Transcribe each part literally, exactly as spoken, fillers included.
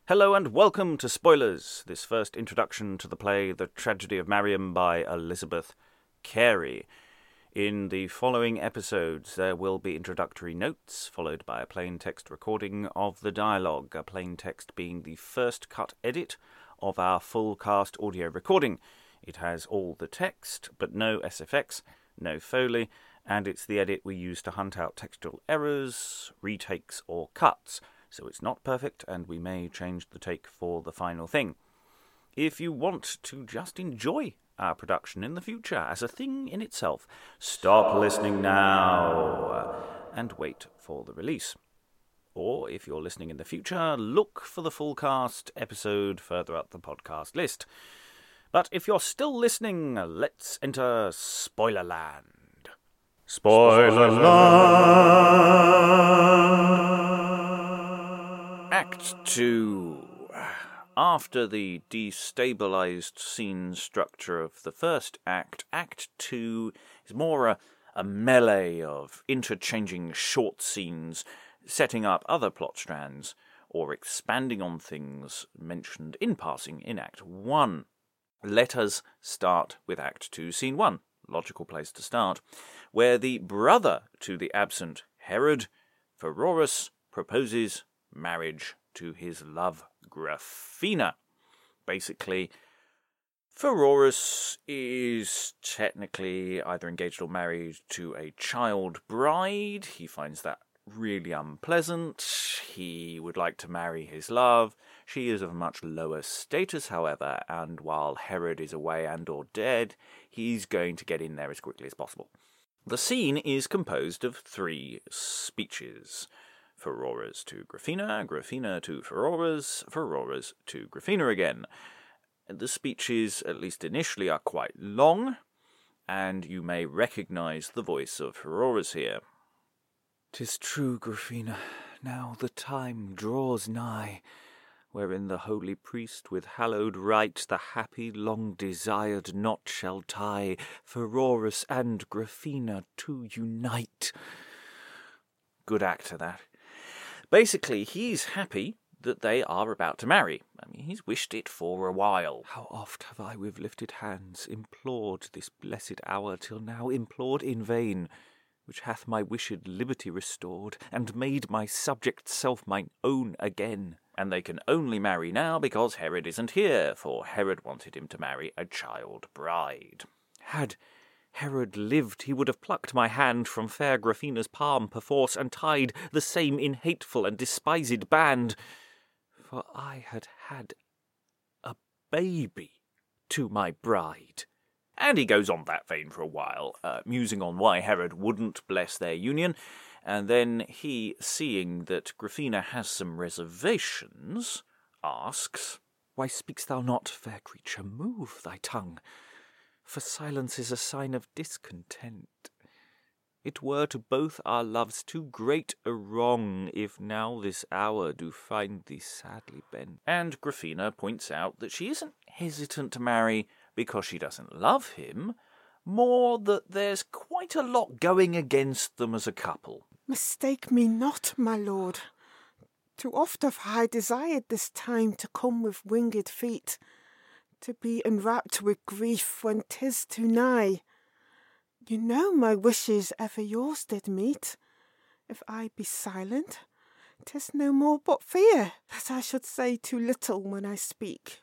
Hello and welcome to Spoilers, this first introduction to the play The Tragedy of Mariam by Elizabeth Carey. In the following episodes there will be introductory notes, followed by a plain text recording of the dialogue, a plain text being the first cut edit of our full cast audio recording. It has all the text, but no S F X, no Foley, and it's the edit we use to hunt out textual errors, retakes or cuts. So it's not perfect, and we may change the take for the final thing. If you want to just enjoy our production in the future as a thing in itself, stop listening now and wait for the release. Or if you're listening in the future, look for the full cast episode further up the podcast list. But if you're still listening, let's enter Spoilerland. Spoilerland! Act two. After the destabilized scene structure of the first act, Act two is more a, a melee of interchanging short scenes, setting up other plot strands, or expanding on things mentioned in passing in Act one. Let us start with Act two, Scene one, logical place to start, where the brother to the absent Herod, Pheroras, proposes marriage to his love, Grafina. Basically, Pheroras is technically either engaged or married to a child bride. He finds that really unpleasant. He would like to marry his love. She is of much lower status, however, and while Herod is away and or dead, he's going to get in there as quickly as possible. The scene is composed of three speeches. Pheroras to Grafina, Grafina to Pheroras, Pheroras to Grafina again. The speeches, at least initially, are quite long, and you may recognise the voice of Pheroras here. "'Tis true, Grafina, now the time draws nigh, wherein the holy priest with hallowed rite the happy long-desired knot shall tie, Pheroras and Grafina to unite." Good actor, that. Basically, he's happy that they are about to marry. I mean, he's wished it for a while. "How oft have I with lifted hands implored this blessed hour, till now implored in vain, which hath my wished liberty restored, and made my subject self mine own again. And they can only marry now because Herod isn't here, for Herod wanted him to marry a child bride. Had Herod lived, he would have plucked my hand from fair Grafina's palm perforce, and tied the same in hateful and despised band. For I had had a baby to my bride." And he goes on that vein for a while, uh, musing on why Herod wouldn't bless their union, and then he, seeing that Grafina has some reservations, asks, "Why speakst thou not, fair creature? Move thy tongue, for silence is a sign of discontent. It were to both our loves too great a wrong, if now this hour do find thee sadly bent." And Grafina points out that she isn't hesitant to marry because she doesn't love him, more that there's quite a lot going against them as a couple. "Mistake me not, my lord. Too oft have I desired this time to come with winged feet, to be enwrapped with grief when 'tis too nigh. You know my wishes ever yours did meet. If I be silent, 'tis no more but fear that I should say too little when I speak.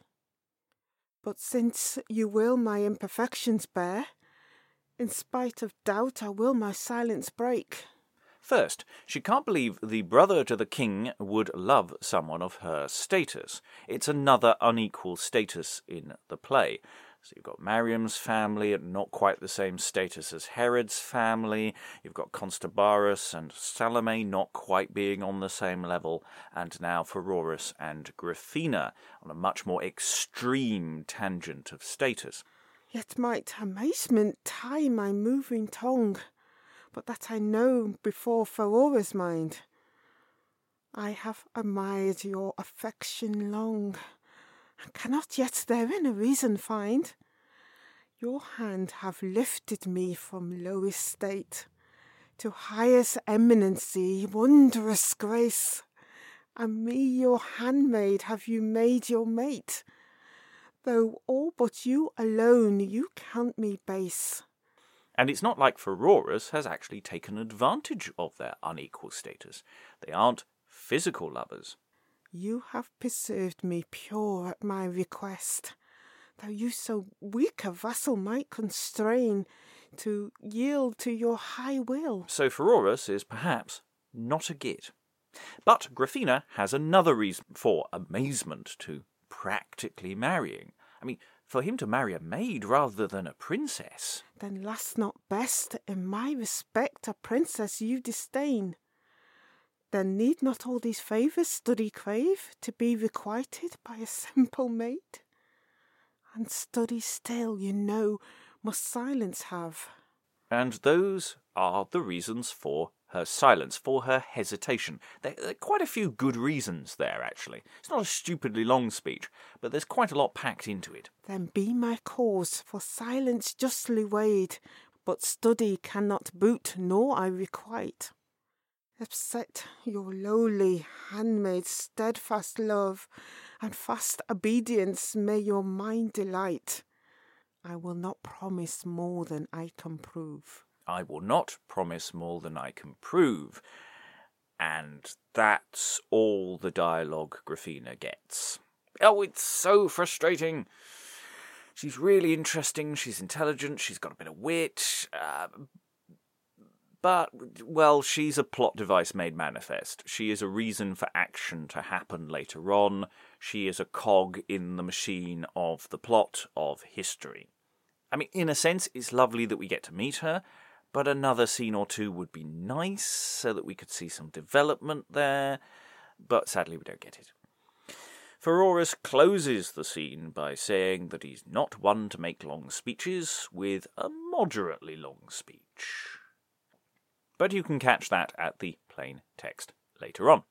But since you will my imperfections bear, in spite of doubt I will my silence break." First, she can't believe the brother to the king would love someone of her status. It's another unequal status in the play. So you've got Mariam's family, not quite the same status as Herod's family. You've got Constabarus and Salome not quite being on the same level. And now Pheroras and Grafina on a much more extreme tangent of status. "Yet might amazement tie my moving tongue, but that I know before Pheroras' mind. I have admired your affection long, and cannot yet therein a reason find. Your hand have lifted me from low estate to highest eminency, wondrous grace. and me your handmaid have you made your mate, though all but you alone you count me base. And it's not like Pheroras has actually taken advantage of their unequal status. They aren't physical lovers. You have preserved me pure at my request, though you so weak a vassal might constrain to yield to your high will. So Pheroras is perhaps not a git. But Gryphina has another reason for amazement to practically marrying. I mean, for him to marry a maid rather than a princess. Then last not best, in my respect, a princess you disdain. Then need not all these favours study crave, to be requited by a simple maid? And study still, you know, must silence have. And those are the reasons for her silence, for her hesitation. There are quite a few good reasons there, actually. It's not a stupidly long speech, but there's quite a lot packed into it. Then be my cause, for silence justly weighed, but study cannot boot, nor I requite. Accept your lowly handmaid's steadfast love, and fast obedience may your mind delight. I will not promise more than I can prove. I will not promise more than I can prove. And that's all the dialogue Gryphina gets. Oh, it's so frustrating. She's really interesting, she's intelligent, she's got a bit of wit, uh, but, well, she's a plot device made manifest. She is a reason for action to happen later on. She is a cog in the machine of the plot of history. I mean, in a sense, it's lovely that we get to meet her, but another scene or two would be nice so that we could see some development there, but sadly we don't get it. Pheroras closes the scene by saying that he's not one to make long speeches, with a moderately long speech. But you can catch that at the plain text later on.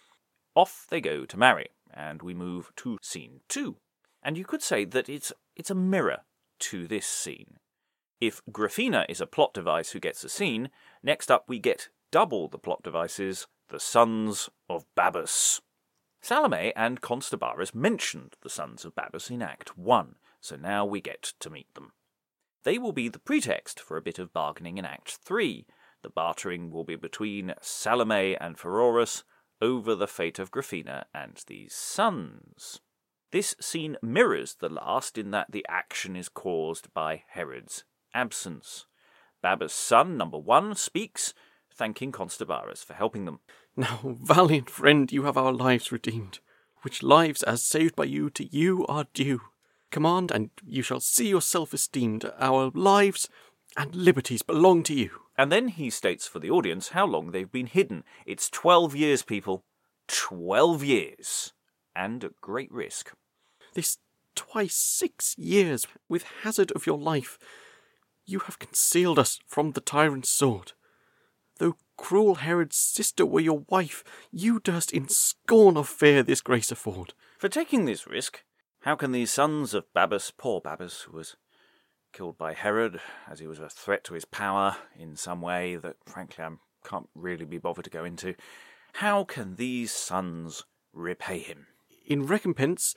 Off they go to marry, and we move to scene two. And you could say that it's it's a mirror to this scene. If Gryphina is a plot device who gets a scene, next up we get double the plot devices, the sons of Babus. Salome and Constabaris mentioned the sons of Babus in Act one, so now we get to meet them. They will be the pretext for a bit of bargaining in Act three. The bartering will be between Salome and Pheroras over the fate of Gryphina and these sons. This scene mirrors the last in that the action is caused by Herod's absence. Babus' son, number one, speaks, thanking Constabaris for helping them. Now, valiant friend, you have our lives redeemed, which lives as saved by you to you are due. Command, and you shall see yourself esteemed. Our lives and liberties belong to you. And then he states for the audience how long they've been hidden. It's twelve years, people. Twelve years. And at great risk. This twice six years, with hazard of your life, you have concealed us from the tyrant's sword. Though cruel Herod's sister were your wife, you durst in scorn of fear this grace afford. For taking this risk, how can these sons of Babus, poor Babus, who was killed by Herod, as he was a threat to his power in some way that, frankly, I can't really be bothered to go into, how can these sons repay him? In recompense,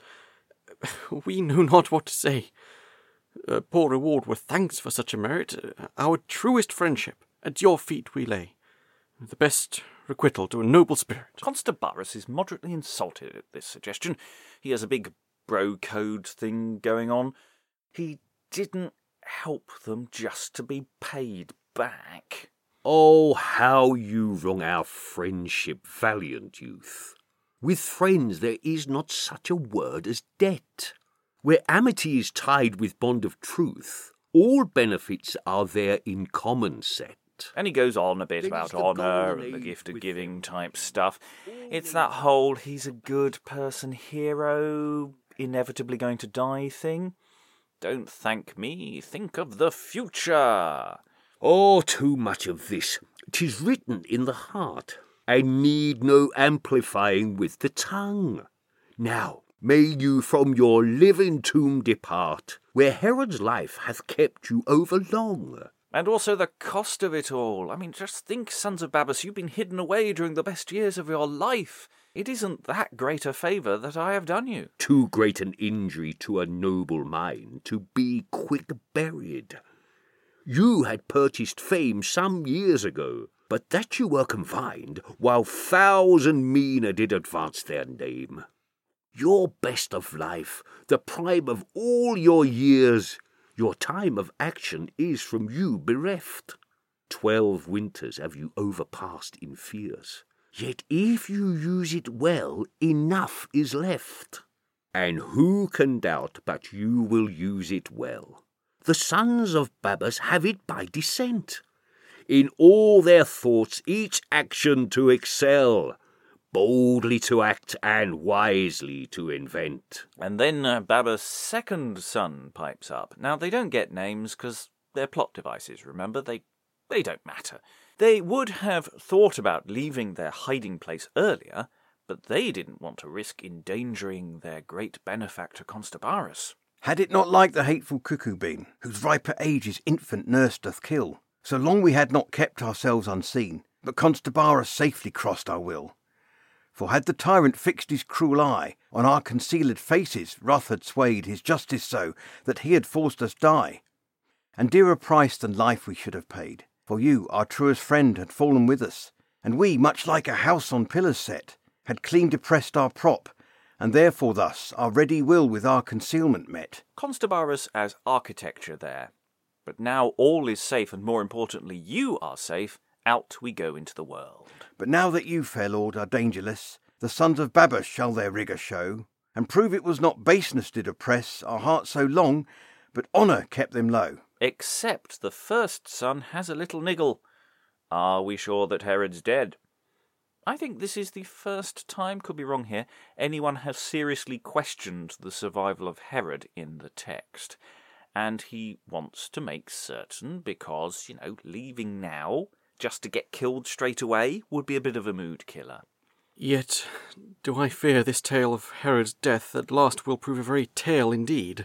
we know not what to say. A poor reward were thanks for such a merit. Our truest friendship at your feet we lay. The best requital to a noble spirit. Constabaris is moderately insulted at this suggestion. He has a big bro code thing going on. He didn't help them just to be paid back. Oh, how you wrong our friendship, valiant youth. With friends there is not such a word as debt. Where amity is tied with bond of truth, all benefits are there in common set. And he goes on a bit There about is the honour golden and the age gift of with giving them. type stuff. It's that whole he's a good person hero, inevitably going to die thing. Don't thank me, think of the future. Oh, too much of this. 'Tis written in the heart, and need no amplifying with the tongue. Now, may you from your living tomb depart, where Herod's life hath kept you over long. And also the cost of it all. I mean, just think, sons of Babus, you've been hidden away during the best years of your life. It isn't that great a favour that I have done you. Too great an injury to a noble mind to be quick buried. You had purchased fame some years ago, but that you were confined, while fowls and meaner did advance their name. Your best of life, the prime of all your years, your time of action is from you bereft. Twelve winters have you overpassed in fears. Yet if you use it well, enough is left. And who can doubt but you will use it well? The sons of Babas have it by descent. In all their thoughts each action to excel, boldly to act and wisely to invent. And then uh, Babas' second son pipes up. Now, they don't get names because they're plot devices, remember? They, they don't matter. They would have thought about leaving their hiding place earlier, but they didn't want to risk endangering their great benefactor Constabarus. Had it not like the hateful cuckoo been, whose riper age's infant nurse doth kill, so long we had not kept ourselves unseen, but Constabarus safely crossed our will. For had the tyrant fixed his cruel eye on our concealed faces, wrath had swayed his justice so that he had forced us die. And dearer price than life we should have paid, for you, our truest friend, had fallen with us, and we, much like a house on pillars set, had clean depressed our prop, and therefore thus our ready will with our concealment met. Constabarus as architecture there. But now all is safe, and more importantly, you are safe. Out we go into the world. But now that you, fair lord, are dangerless, the sons of Babas shall their rigour show, and prove it was not baseness did oppress our hearts so long, but honour kept them low. Except the first son has a little niggle. Are we sure that Herod's dead? I think this is the first time, could be wrong here, anyone has seriously questioned the survival of Herod in the text. And he wants to make certain because, you know, leaving now just to get killed straight away would be a bit of a mood killer. Yet do I fear this tale of Herod's death at last will prove a very tale indeed.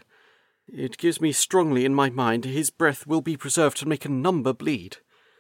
It gives me strongly in my mind his breath will be preserved to make a number bleed.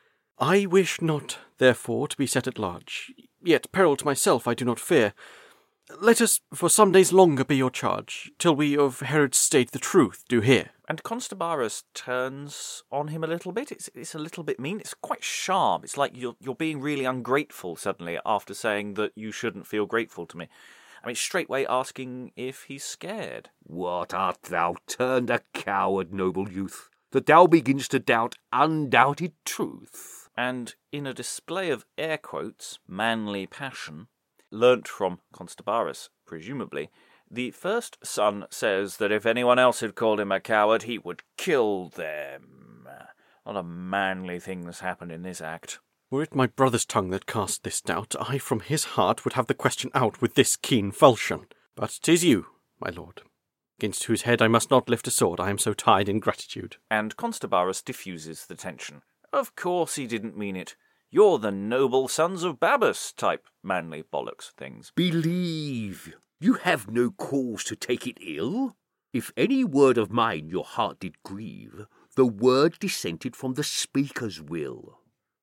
I wish not, therefore, to be set at large, yet peril to myself I do not fear. Let us for some days longer be your charge, till we of Herod's state the truth do hear. And Constabarus turns on him a little bit. It's it's a little bit mean. It's quite sharp. It's like you're you're being really ungrateful suddenly after saying that you shouldn't feel grateful to me. I mean, straightway asking if he's scared. What, art thou turned a coward, noble youth, that thou beginst to doubt undoubted truth? And in a display of air quotes, manly passion, learnt from Constabarus, presumably, the first son says that if anyone else had called him a coward, he would kill them. A lot of manly things happen in this act. Were it my brother's tongue that cast this doubt, I from his heart would have the question out with this keen falchion. But 'tis you, my lord, against whose head I must not lift a sword, I am so tied in gratitude. And Constabarus diffuses the tension. Of course he didn't mean it. You're the noble sons of Babas type manly bollocks things. Believe, you have no cause to take it ill. If any word of mine your heart did grieve, the word dissented from the speaker's will.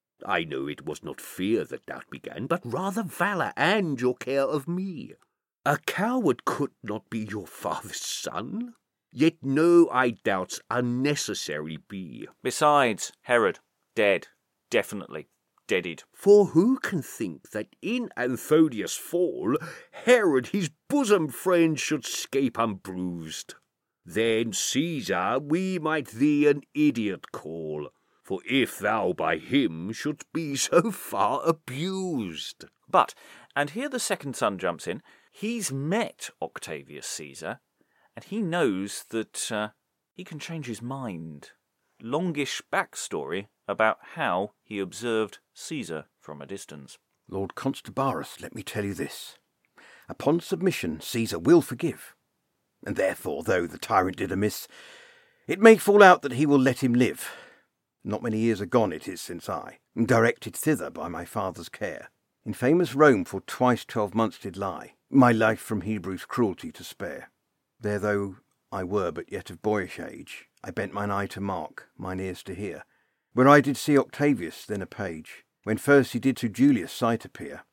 I know it was not fear that doubt began, but rather valour and your care of me. A coward could not be your father's son, yet know I doubts unnecessary be. Besides, Herod, dead, definitely. Deaded. For who can think that in Anthodius' fall Herod his bosom friend should scape unbruised? Then, Caesar, we might thee an idiot call, for if thou by him shouldst be so far abused. But, and here the second son jumps in, he's met Octavius Caesar, and he knows that uh, he can change his mind. Longish backstory about how he observed Caesar from a distance. Lord Constabarus, let me tell you this. Upon submission, Caesar will forgive. And therefore, though the tyrant did amiss, it may fall out that he will let him live. Not many years agone it is since I, directed thither by my father's care, in famous Rome for twice twelve months did lie, my life from Hebrew's cruelty to spare. There though I were but yet of boyish age, I bent mine eye to mark, mine ears to hear, where I did see Octavius, then a page, when first he did to Julius' sight appear.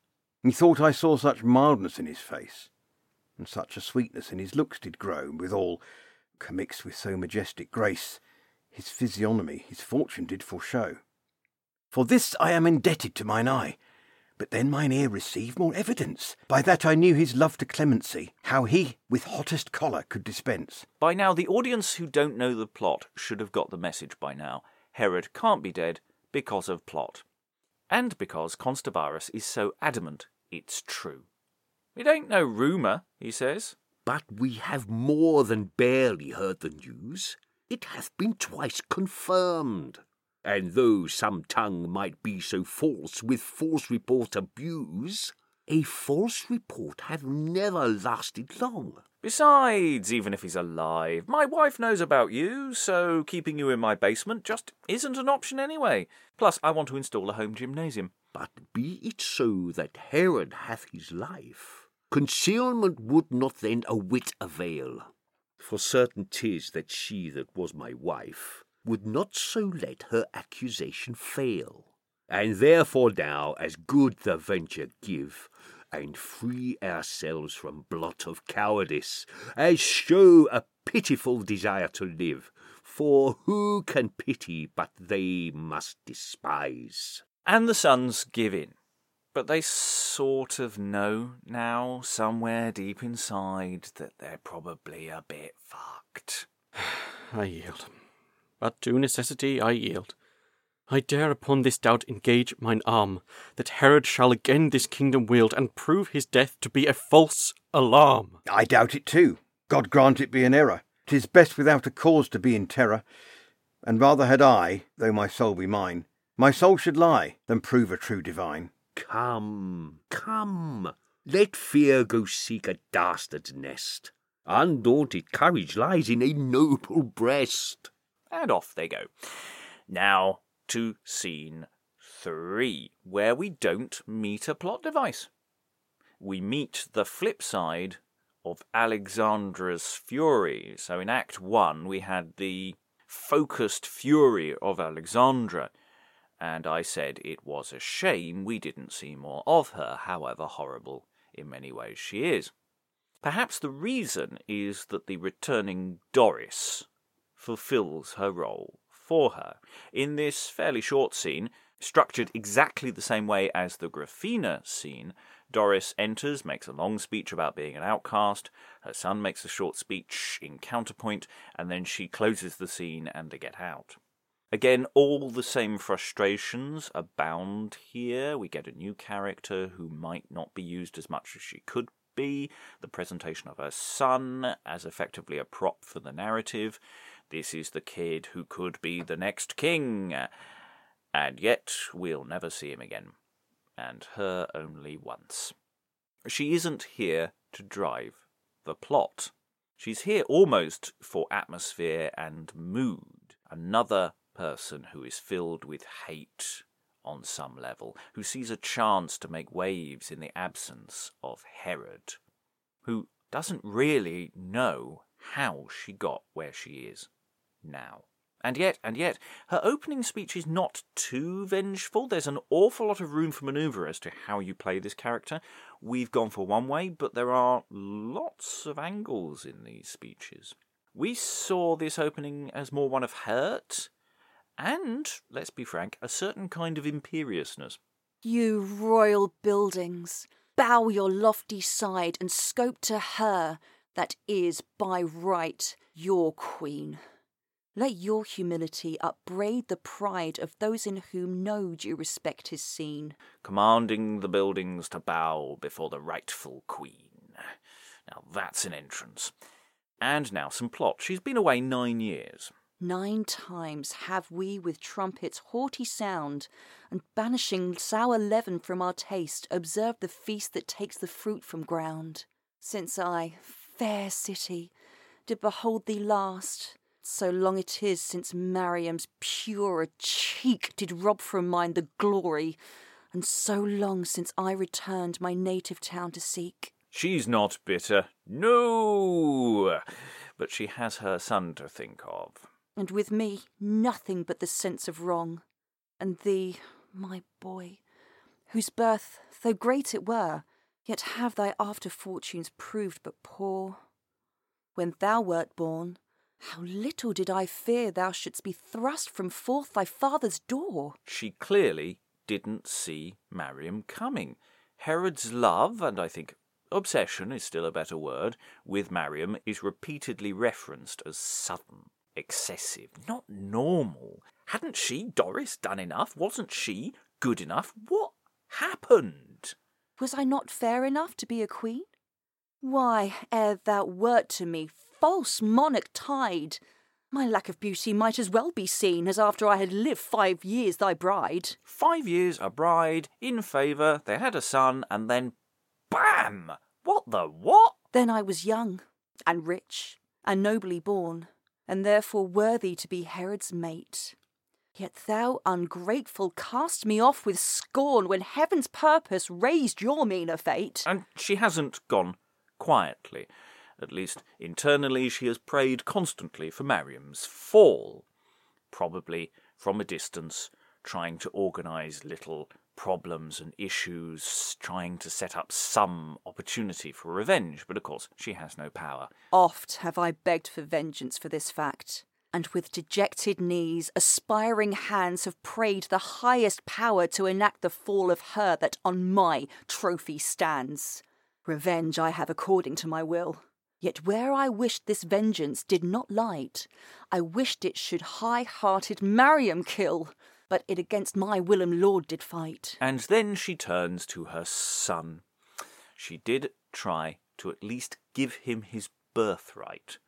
Methought I saw such mildness in his face, and such a sweetness in his looks did grow, withal, commixed with so majestic grace, his physiognomy his fortune did foreshow. For this I am indebted to mine eye, but then mine ear received more evidence, by that I knew his love to clemency, how he with hottest choler could dispense. By now, the audience who don't know the plot should have got the message by now. Herod can't be dead because of plot. And because Constabarus is so adamant it's true. It ain't no rumour, he says. But we have more than barely heard the news. It hath been twice confirmed. And though some tongue might be so false with false report abuse, a false report have never lasted long. Besides, even if he's alive, my wife knows about you, so keeping you in my basement just isn't an option anyway. Plus, I want to install a home gymnasium. But be it so that Herod hath his life, concealment would not then a whit avail. For certain 'tis that she that was my wife would not so let her accusation fail. And therefore now as good the venture give, and free ourselves from blot of cowardice, as show a pitiful desire to live, for who can pity but they must despise? And the sons give in. But they sort of know now, somewhere deep inside, that they're probably a bit fucked. I yield. But to necessity I yield. I dare upon this doubt engage mine arm, that Herod shall again this kingdom wield, and prove his death to be a false alarm. I doubt it too. God grant it be an error. 'Tis best without a cause to be in terror. And rather had I, though my soul be mine, my soul should lie, than prove a true divine. Come, come, let fear go seek a dastard's nest. Undaunted courage lies in a noble breast. And off they go. Now to scene three, where we don't meet a plot device. We meet the flip side of Alexandra's fury. So in Act One, we had the focused fury of Alexandra, and I said it was a shame we didn't see more of her, however horrible in many ways she is. Perhaps the reason is that the returning Doris fulfills her role for her. In this fairly short scene, structured exactly the same way as the Grafina scene, Doris enters, makes a long speech about being an outcast, her son makes a short speech in counterpoint, and then she closes the scene and they get out. Again, all the same frustrations abound here. We get a new character who might not be used as much as she could be, the presentation of her son as effectively a prop for the narrative. This is the kid who could be the next king, and yet we'll never see him again, and her only once. She isn't here to drive the plot. She's here almost for atmosphere and mood. Another person who is filled with hate on some level, who sees a chance to make waves in the absence of Herod, who doesn't really know how she got where she is now. And yet, and yet, her opening speech is not too vengeful. There's an awful lot of room for manoeuvre as to how you play this character. We've gone for one way, but there are lots of angles in these speeches. We saw this opening as more one of hurt, and, let's be frank, a certain kind of imperiousness. You royal buildings, bow your lofty side and scope to her that is by right your queen. Let your humility upbraid the pride of those in whom no due respect is seen. Commanding the buildings to bow before the rightful queen. Now that's an entrance. And now some plot. She's been away nine years. Nine times have we with trumpets haughty sound, and banishing sour leaven from our taste, observed the feast that takes the fruit from ground. Since I, fair city, did behold thee last, so long it is since Mariam's purer cheek did rob from mine the glory, and so long since I returned my native town to seek. She's not bitter, no, but she has her son to think of. And with me nothing but the sense of wrong, and thee, my boy, whose birth, though great it were, yet have thy after fortunes proved but poor. When thou wert born, how little did I fear thou shouldst be thrust from forth thy father's door. She clearly didn't see Mariam coming. Herod's love, and I think obsession is still a better word, with Mariam is repeatedly referenced as sudden, excessive, not normal. Hadn't she, Doris, done enough? Wasn't she good enough? What happened? Was I not fair enough to be a queen? Why, ere thou wert to me, false monarch tide, my lack of beauty might as well be seen as after I had lived five years thy bride. Five years a bride, in favour, they had a son, and then bam! What the what? Then I was young, and rich, and nobly born, and therefore worthy to be Herod's mate. Yet thou, ungrateful, cast me off with scorn when heaven's purpose raised your meaner fate. And she hasn't gone quietly. At least internally she has prayed constantly for Mariam's fall. Probably from a distance, trying to organise little problems and issues, trying to set up some opportunity for revenge, but of course she has no power. Oft have I begged for vengeance for this fact, and with dejected knees, aspiring hands have prayed the highest power to enact the fall of her that on my trophy stands. Revenge I have according to my will. Yet where I wished this vengeance did not light, I wished it should high-hearted Mariam kill, but it against my whilom lord did fight. And then she turns to her son. She did try to at least give him his birthright,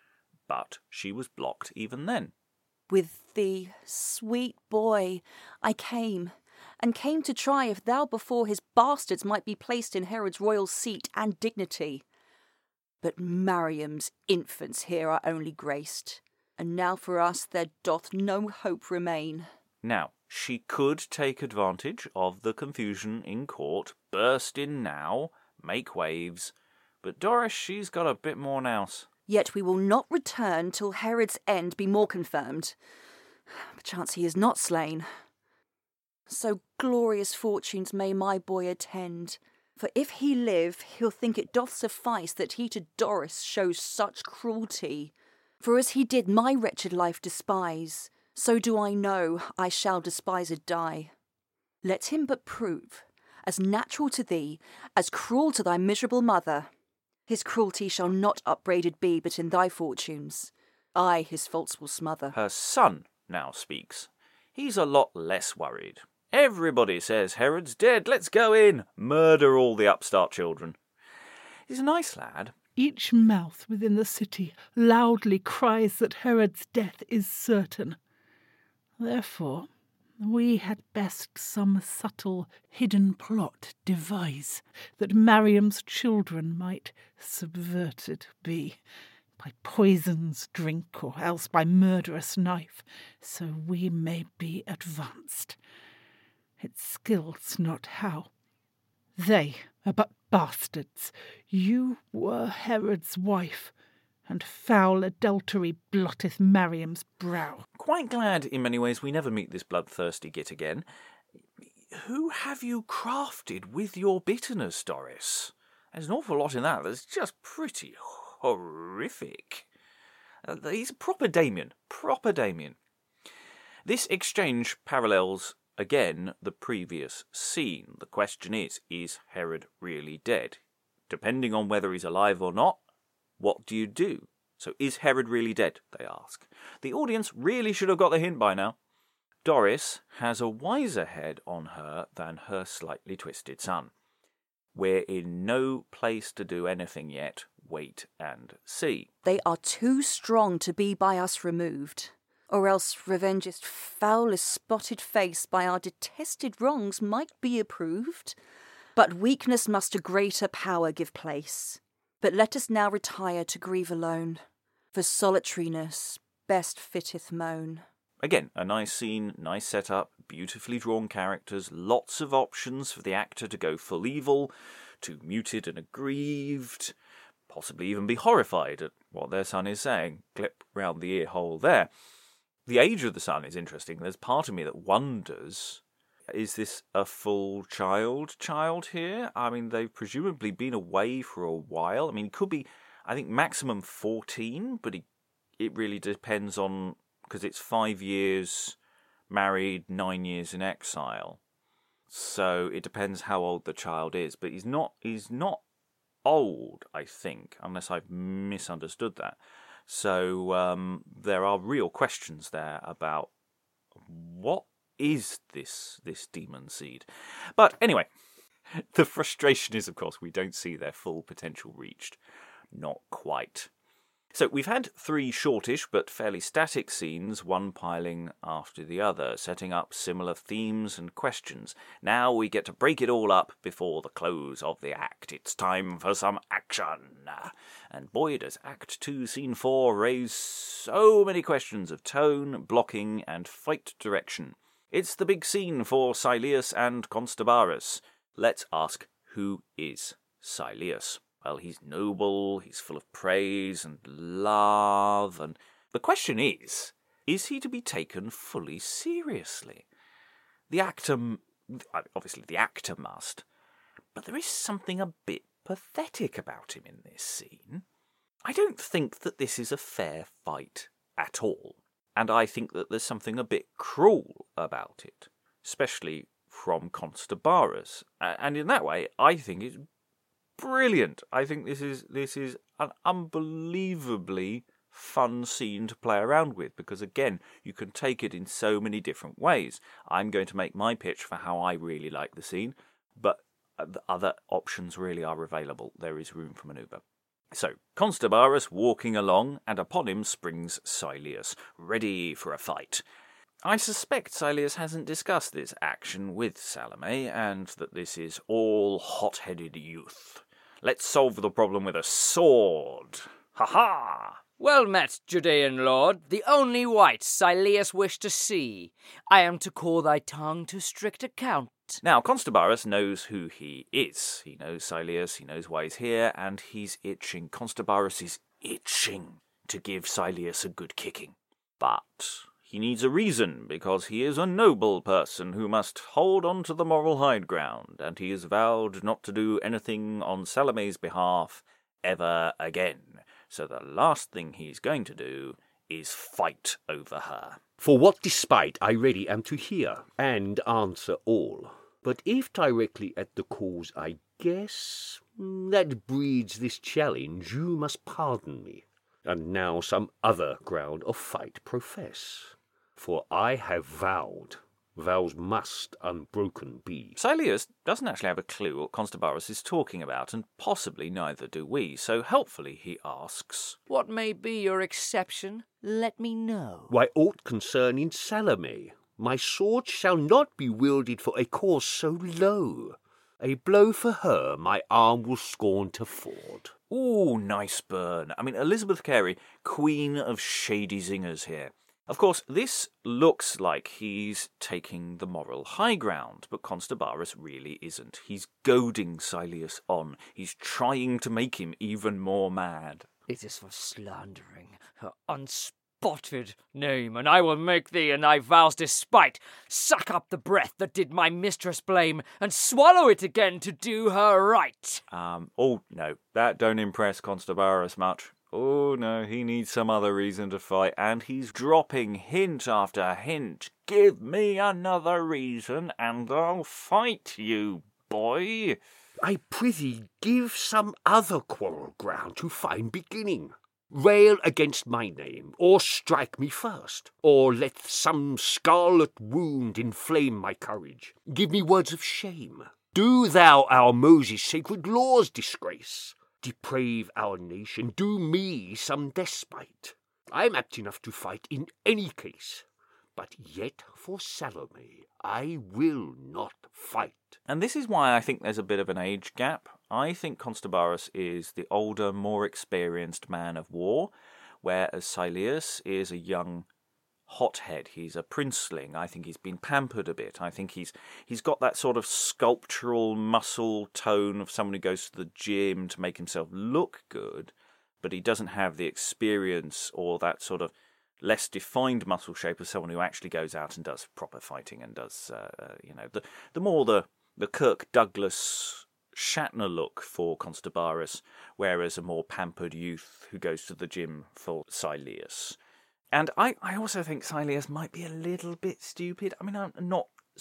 but she was blocked even then. With thee, sweet boy, I came, and came to try if thou before his bastards might be placed in Herod's royal seat and dignity. But Mariam's infants here are only graced, and now for us there doth no hope remain. Now, she could take advantage of the confusion in court, burst in now, make waves, but Doris, she's got a bit more nous. Yet we will not return till Herod's end be more confirmed. Perchance he is not slain. So glorious fortunes may my boy attend, for if he live, he'll think it doth suffice that he to Doris shows such cruelty. For as he did my wretched life despise, so do I know I shall despised die. Let him but prove, as natural to thee, as cruel to thy miserable mother. His cruelty shall not upbraided be but in thy fortunes. I his faults will smother. Her son now speaks. He's a lot less worried. Everybody says Herod's dead, let's go in, murder all the upstart children. He's a nice lad. Each mouth within the city loudly cries that Herod's death is certain. Therefore, we had best some subtle hidden plot devise, that Mariam's children might subverted be, by poison's drink, or else by murderous knife, so we may be advanced. It skills not how. They are but bastards. You were Herod's wife, and foul adultery blotteth Mariam's brow. Quite glad, in many ways, we never meet this bloodthirsty git again. Who have you crafted with your bitterness, Doris? There's an awful lot in that that's just pretty horrific. Uh, he's a proper Damien, proper Damien. This exchange parallels again the previous scene. The question is, is Herod really dead? Depending on whether he's alive or not, what do you do? So is Herod really dead, they ask. The audience really should have got the hint by now. Doris has a wiser head on her than her slightly twisted son. We're in no place to do anything yet. Wait and see. They are too strong to be by us removed, or else revenge's foulest spotted face by our detested wrongs might be approved. But weakness must to greater power give place. But let us now retire to grieve alone, for solitariness best fitteth moan. Again, a nice scene, nice setup, beautifully drawn characters, lots of options for the actor to go full evil, to muted and aggrieved, possibly even be horrified at what their son is saying. Clip round the ear hole there. The age of the son is interesting. There's part of me that wonders, is this a full child child here? I mean, they've presumably been away for a while. I mean, it could be, I think, maximum fourteen, but it, it really depends on, because it's five years married, nine years in exile. So it depends how old the child is. But he's not, he's not old, I think, unless I've misunderstood that. So um, there are real questions there about what is this this demon seed. But anyway, the frustration is, of course, we don't see their full potential reached. Not quite. So we've had three shortish but fairly static scenes, one piling after the other, setting up similar themes and questions. Now we get to break it all up before the close of the act. It's time for some action. And boy, does Act two, Scene four raise so many questions of tone, blocking, and fight direction. It's the big scene for Silius and Constabarus. Let's ask, who is Silius? Well, he's noble, he's full of praise and love, and the question is, is he to be taken fully seriously? The actor, obviously the actor must, but there is something a bit pathetic about him in this scene. I don't think that this is a fair fight at all, and I think that there's something a bit cruel about it, especially from Constabarus, and in that way, I think it's brilliant. I think this is this is an unbelievably fun scene to play around with, because again, you can take it in so many different ways. I'm going to make my pitch for how I really like the scene, but the other options really are available. There is room for manoeuvre. So, Constabarus walking along, and upon him springs Silius, ready for a fight. I suspect Silius hasn't discussed this action with Salome, and that this is all hot-headed youth. Let's solve the problem with a sword. Ha-ha! Well met, Judean lord, the only wight Silius wished to see. I am to call thy tongue to strict account. Now, Constabarus knows who he is. He knows Silius, he knows why he's here, and he's itching. Constabarus is itching to give Silius a good kicking. But he needs a reason, because he is a noble person who must hold on to the moral high ground, and he has vowed not to do anything on Salome's behalf ever again. So the last thing he's going to do is fight over her. For what despite I ready am to hear, and answer all. But if directly at the cause I guess, that breeds this challenge, you must pardon me, and now some other ground of fight profess. For I have vowed, vows must unbroken be. Silius doesn't actually have a clue what Constabarus is talking about, and possibly neither do we, so helpfully he asks, What may be your exception? Let me know. Why, aught concerning Salome. My sword shall not be wielded for a cause so low. A blow for her my arm will scorn to ford. Ooh, nice burn. I mean, Elizabeth Carey, queen of shady zingers here. Of course, this looks like he's taking the moral high ground, but Constabarus really isn't. He's goading Silius on. He's trying to make him even more mad. It is for slandering her unspotted name, and I will make thee and thy vows despite suck up the breath that did my mistress blame, and swallow it again to do her right. Um, oh, no, that don't impress Constabarus much. Oh no, he needs some other reason to fight, and he's dropping hint after hint. Give me another reason, and I'll fight you, boy. I prithee give some other quarrel ground to find beginning. Rail against my name, or strike me first, or let some scarlet wound inflame my courage. Give me words of shame. Do thou our Moses' sacred laws disgrace. Deprave our nation, do me some despite. I am apt enough to fight in any case, but yet for Salome I will not fight. And this is why I think there's a bit of an age gap. I think Constabarus is the older, more experienced man of war, whereas Silius is a young hothead. He's a princeling. I think he's been pampered a bit. I think he's he's got that sort of sculptural muscle tone of someone who goes to the gym to make himself look good, but he doesn't have the experience or that sort of less defined muscle shape of someone who actually goes out and does proper fighting and does, uh, you know, the the more the, the Kirk Douglas Shatner look for Constabaris, whereas a more pampered youth who goes to the gym for Sileus. And I, I also think Sileus might be a little bit stupid. I mean, I'm not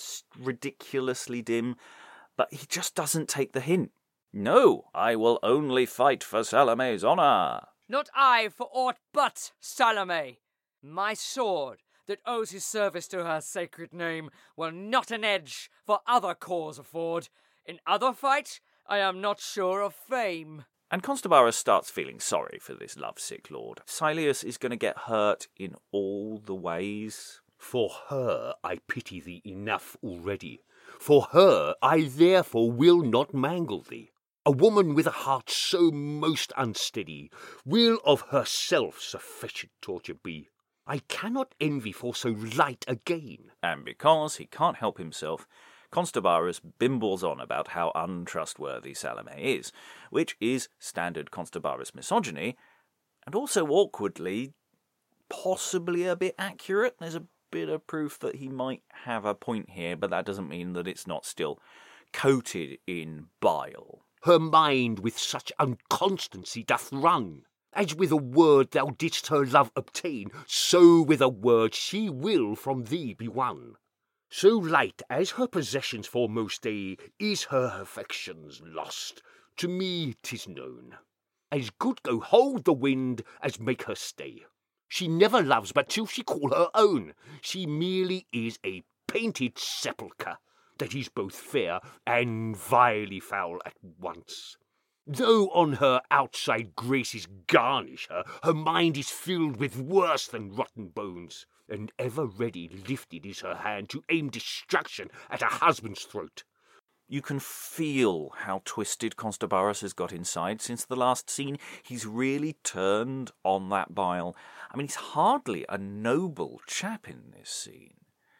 ridiculously dim, but he just doesn't take the hint. No, I will only fight for Salome's honour. Not I for aught but Salome. My sword, that owes his service to her sacred name, will not an edge for other cause afford. In other fight, I am not sure of fame. And Constabaris starts feeling sorry for this lovesick lord. Sileus is going to get hurt in all the ways. For her I pity thee enough already. For her I therefore will not mangle thee. A woman with a heart so most unsteady will of herself sufficient torture be. I cannot envy for so light a gain. And because he can't help himself, Constabaris bimbles on about how untrustworthy Salome is, which is standard Constabaris misogyny, and also awkwardly, possibly a bit accurate. There's a bit of proof that he might have a point here, but that doesn't mean that it's not still coated in bile. Her mind with such unconstancy doth run, as with a word thou didst her love obtain, so with a word she will from thee be won. So light as her possessions for most day is her affections lost, to me 'tis known. As good go hold the wind as make her stay. She never loves but till she call her own. She merely is a painted sepulchre, that is both fair and vilely foul at once. Though on her outside graces garnish her, her mind is filled with worse than rotten bones, and ever ready lifted is her hand to aim destruction at a husband's throat. You can feel how twisted Constabaris has got inside since the last scene. He's really turned on that bile. I mean, he's hardly a noble chap in this scene.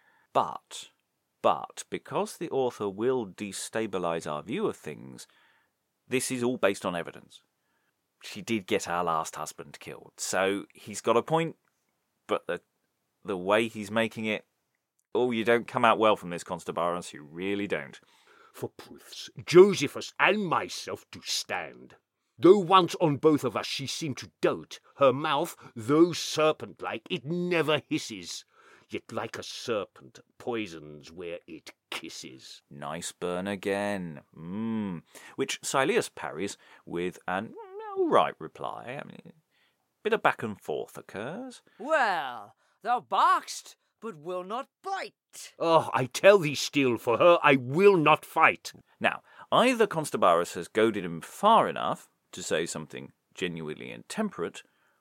But, but, because the author will destabilise our view of things, this is all based on evidence. She did get our last husband killed, so he's got a point, but the the way he's making it, oh, you don't come out well from this, Constabaris, you really don't. For proofs, Josephus and myself do stand. Though once on both of us she seemed to dote, her mouth, though serpent-like, it never hisses, yet like a serpent poisons where it kisses. Nice burn again. Mmm. Which Sileus parries with an all right reply. I mean, bit of back and forth occurs. Well, thou bark'st, but will not bite. Oh, I tell thee still, for her I will not fight. Now, either Constabaris has goaded him far enough to say something genuinely intemperate,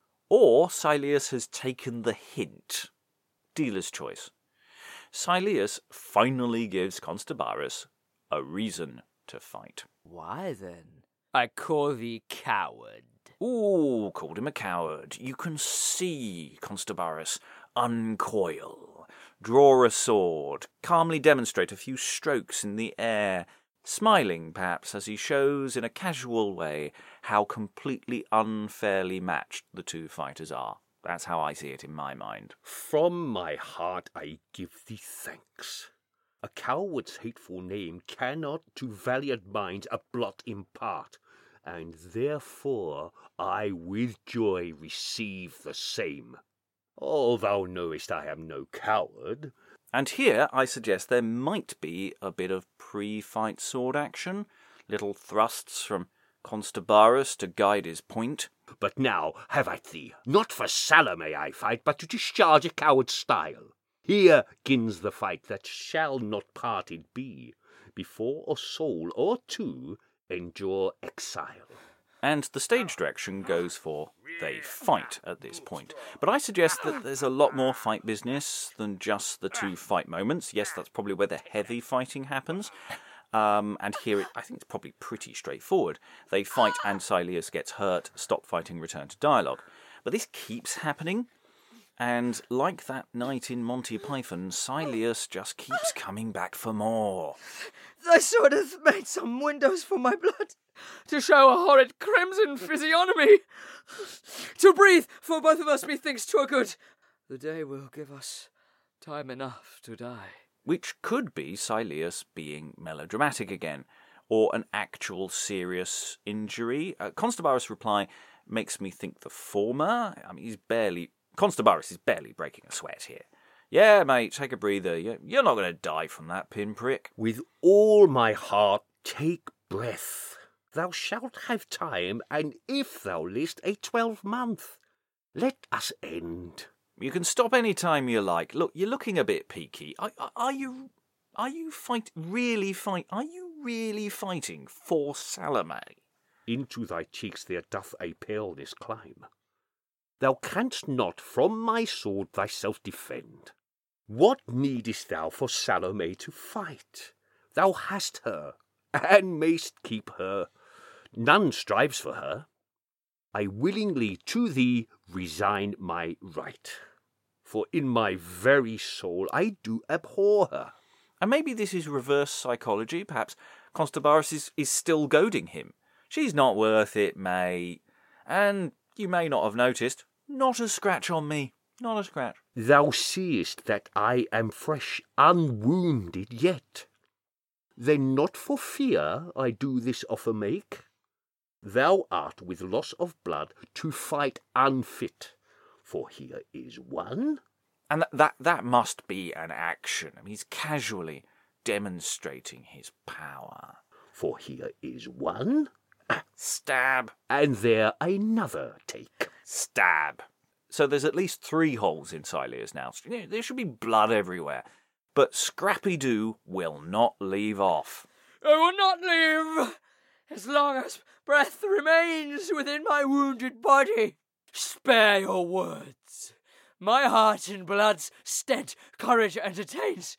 or Sileus has taken the hint. Dealer's choice. Sileus finally gives Constabaris a reason to fight. Why then? I call thee coward. Ooh, called him a coward. You can see Constabaris uncoil, draw a sword, calmly demonstrate a few strokes in the air, smiling perhaps as he shows in a casual way how completely unfairly matched the two fighters are. That's how I see it in my mind. From my heart I give thee thanks. A coward's hateful name cannot to valiant minds a blot impart, and therefore I with joy receive the same. Oh, thou knowest I am no coward. And here I suggest there might be a bit of pre-fight sword action, little thrusts from Constabaris to guide his point. But now have at thee. Not for Salome I fight, but to discharge a coward's style. Here gins the fight that shall not parted be, before a soul or two endure exile. And the stage direction goes for they fight at this point. But I suggest that there's a lot more fight business than just the two fight moments. Yes, that's probably where the heavy fighting happens. Um, and here, it, I think it's probably pretty straightforward. They fight and Sileus gets hurt, stop fighting, return to dialogue. But this keeps happening. And like that night in Monty Python, Sileus just keeps coming back for more. Thy sword hath made some windows for my blood, to show a horrid crimson physiognomy. To breathe, for both of us methinks 'twere good. the day will give us time enough to die. Which could be Sileus being melodramatic again, or an actual serious injury. Uh, Constabarus' reply makes me think the former. I mean, he's barely... Constabarus is barely breaking a sweat here. Yeah, mate, take a breather. You're not going to die from that pinprick. With all my heart, take breath. Thou shalt have time, and if thou list, a twelvemonth. Let us end. You can stop any time you like. Look, you're looking a bit peaky. Are, are, are you... Are you fight... Really fight... Are you really fighting for Salome? Into thy cheeks there doth a paleness climb. Thou canst not from my sword thyself defend. What needest thou for Salome to fight? Thou hast her, and mayst keep her. None strives for her. I willingly to thee resign my right, for in my very soul I do abhor her. And maybe this is reverse psychology. Perhaps Constabarus is, is still goading him. She's not worth it, mate. And you may not have noticed, not a scratch on me. Not a scratch. Thou seest that I am fresh, unwounded yet. Then not for fear I do this offer make. Thou art with loss of blood to fight unfit, for here is one. And that, that, that must be an action. I mean, he's casually demonstrating his power. For here is one. Stab. And there another take. Stab. So there's at least three holes in Sileus now. There should be blood everywhere. But Scrappy-Doo will not leave off. I will not leave as long as breath remains within my wounded body. Spare your words. My heart in blood's stead courage entertains.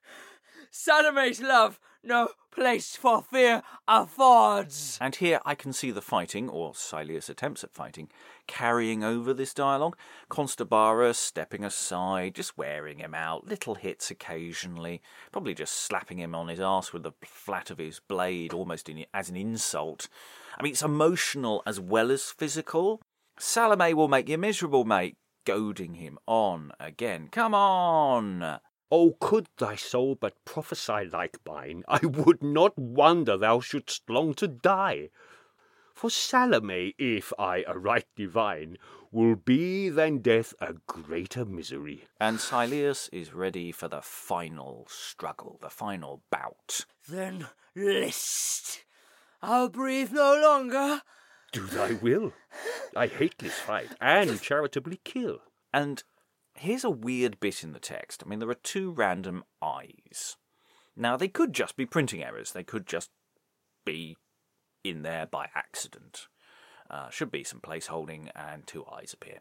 Salome's love no place for fear affords. And here I can see the fighting, or Sileus' attempts at fighting, carrying over this dialogue. Constabarus stepping aside, just wearing him out, little hits occasionally, probably just slapping him on his arse with the flat of his blade, almost in, as an insult. I mean, it's emotional as well as physical. Salome will make you miserable, mate, goading him on again. Come on! Oh, could thy soul but prophesy like mine, I would not wonder thou shouldst long to die. For Salome, if I aright divine, will be than death a greater misery. And Sileus is ready for the final struggle, the final bout. Then list. I'll breathe no longer. Do thy will. I hate this fight, and charitably kill. And here's a weird bit in the text. I mean, there are two random eyes. Now, they could just be printing errors. They could just be in there by accident. Uh, should be some placeholding and two eyes appear.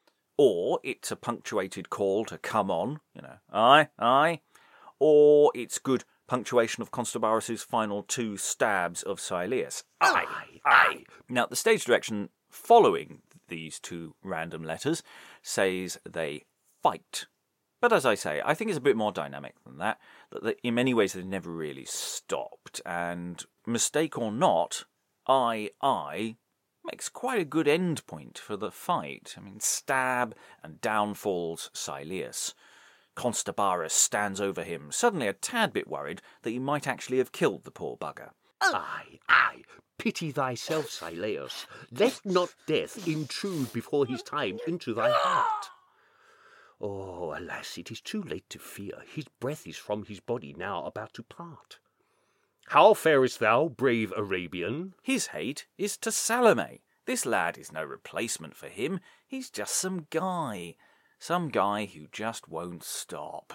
Or it's a punctuated call to come on, you know, aye, aye. Or it's good punctuation of Constabarus' final two stabs of Sileus. Aye, aye. Now, the stage direction following these two random letters says they fight. But as I say, I think it's a bit more dynamic than that. That in many ways they've never really stopped. And mistake or not, I, I makes quite a good end point for the fight. I mean, stab and down falls Sileus. Constabarus stands over him, suddenly a tad bit worried that he might actually have killed the poor bugger. Aye, aye, pity thyself, Sileus. Let not death intrude before his time into thy heart. Oh, alas, it is too late to fear. His breath is from his body now about to part. How farest thou, brave Arabian? His hate is to Salome. This lad is no replacement for him. He's just some guy. Some guy who just won't stop.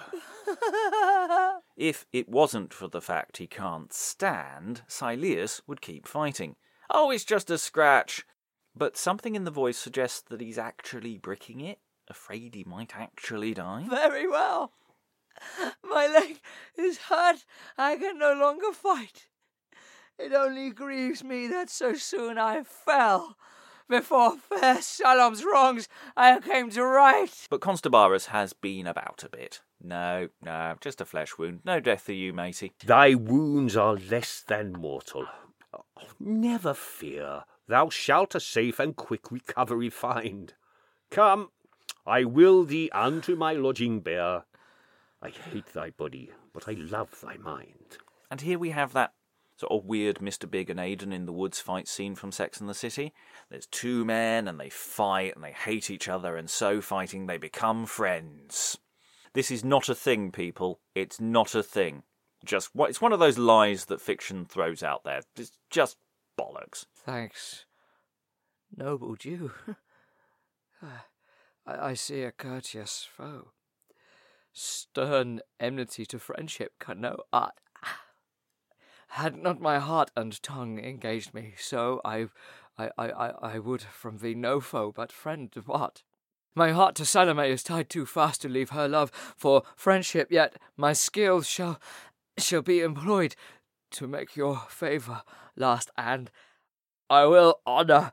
If it wasn't for the fact he can't stand, Sileus would keep fighting. Oh, it's just a scratch. But something in the voice suggests that he's actually bricking it, afraid he might actually die. Very well. My leg is hurt. I can no longer fight. It only grieves me that so soon I fell. Before fair Shalom's wrongs I came to right. But Constabarus has been about a bit. No, no, just a flesh wound. No death for you, matey. Thy wounds are less than mortal. Oh, never fear. Thou shalt a safe and quick recovery find. Come, I will thee unto my lodging bear. I hate thy body, but I love thy mind. And here we have that sort of weird Mister Big and Aidan in the woods fight scene from Sex and the City. There's two men and they fight and they hate each other, and so fighting they become friends. This is not a thing, people. It's not a thing. Just it's one of those lies that fiction throws out there. It's just bollocks. Thanks, noble Jew. I, I see a courteous foe. Stern enmity to friendship can no art. Had not my heart and tongue engaged me, so I, I, I, I, I would from thee no foe but friend depart. My heart to Salome is tied too fast to leave her love for friendship, yet my skill shall, shall be employed to make your favour last, and I will honour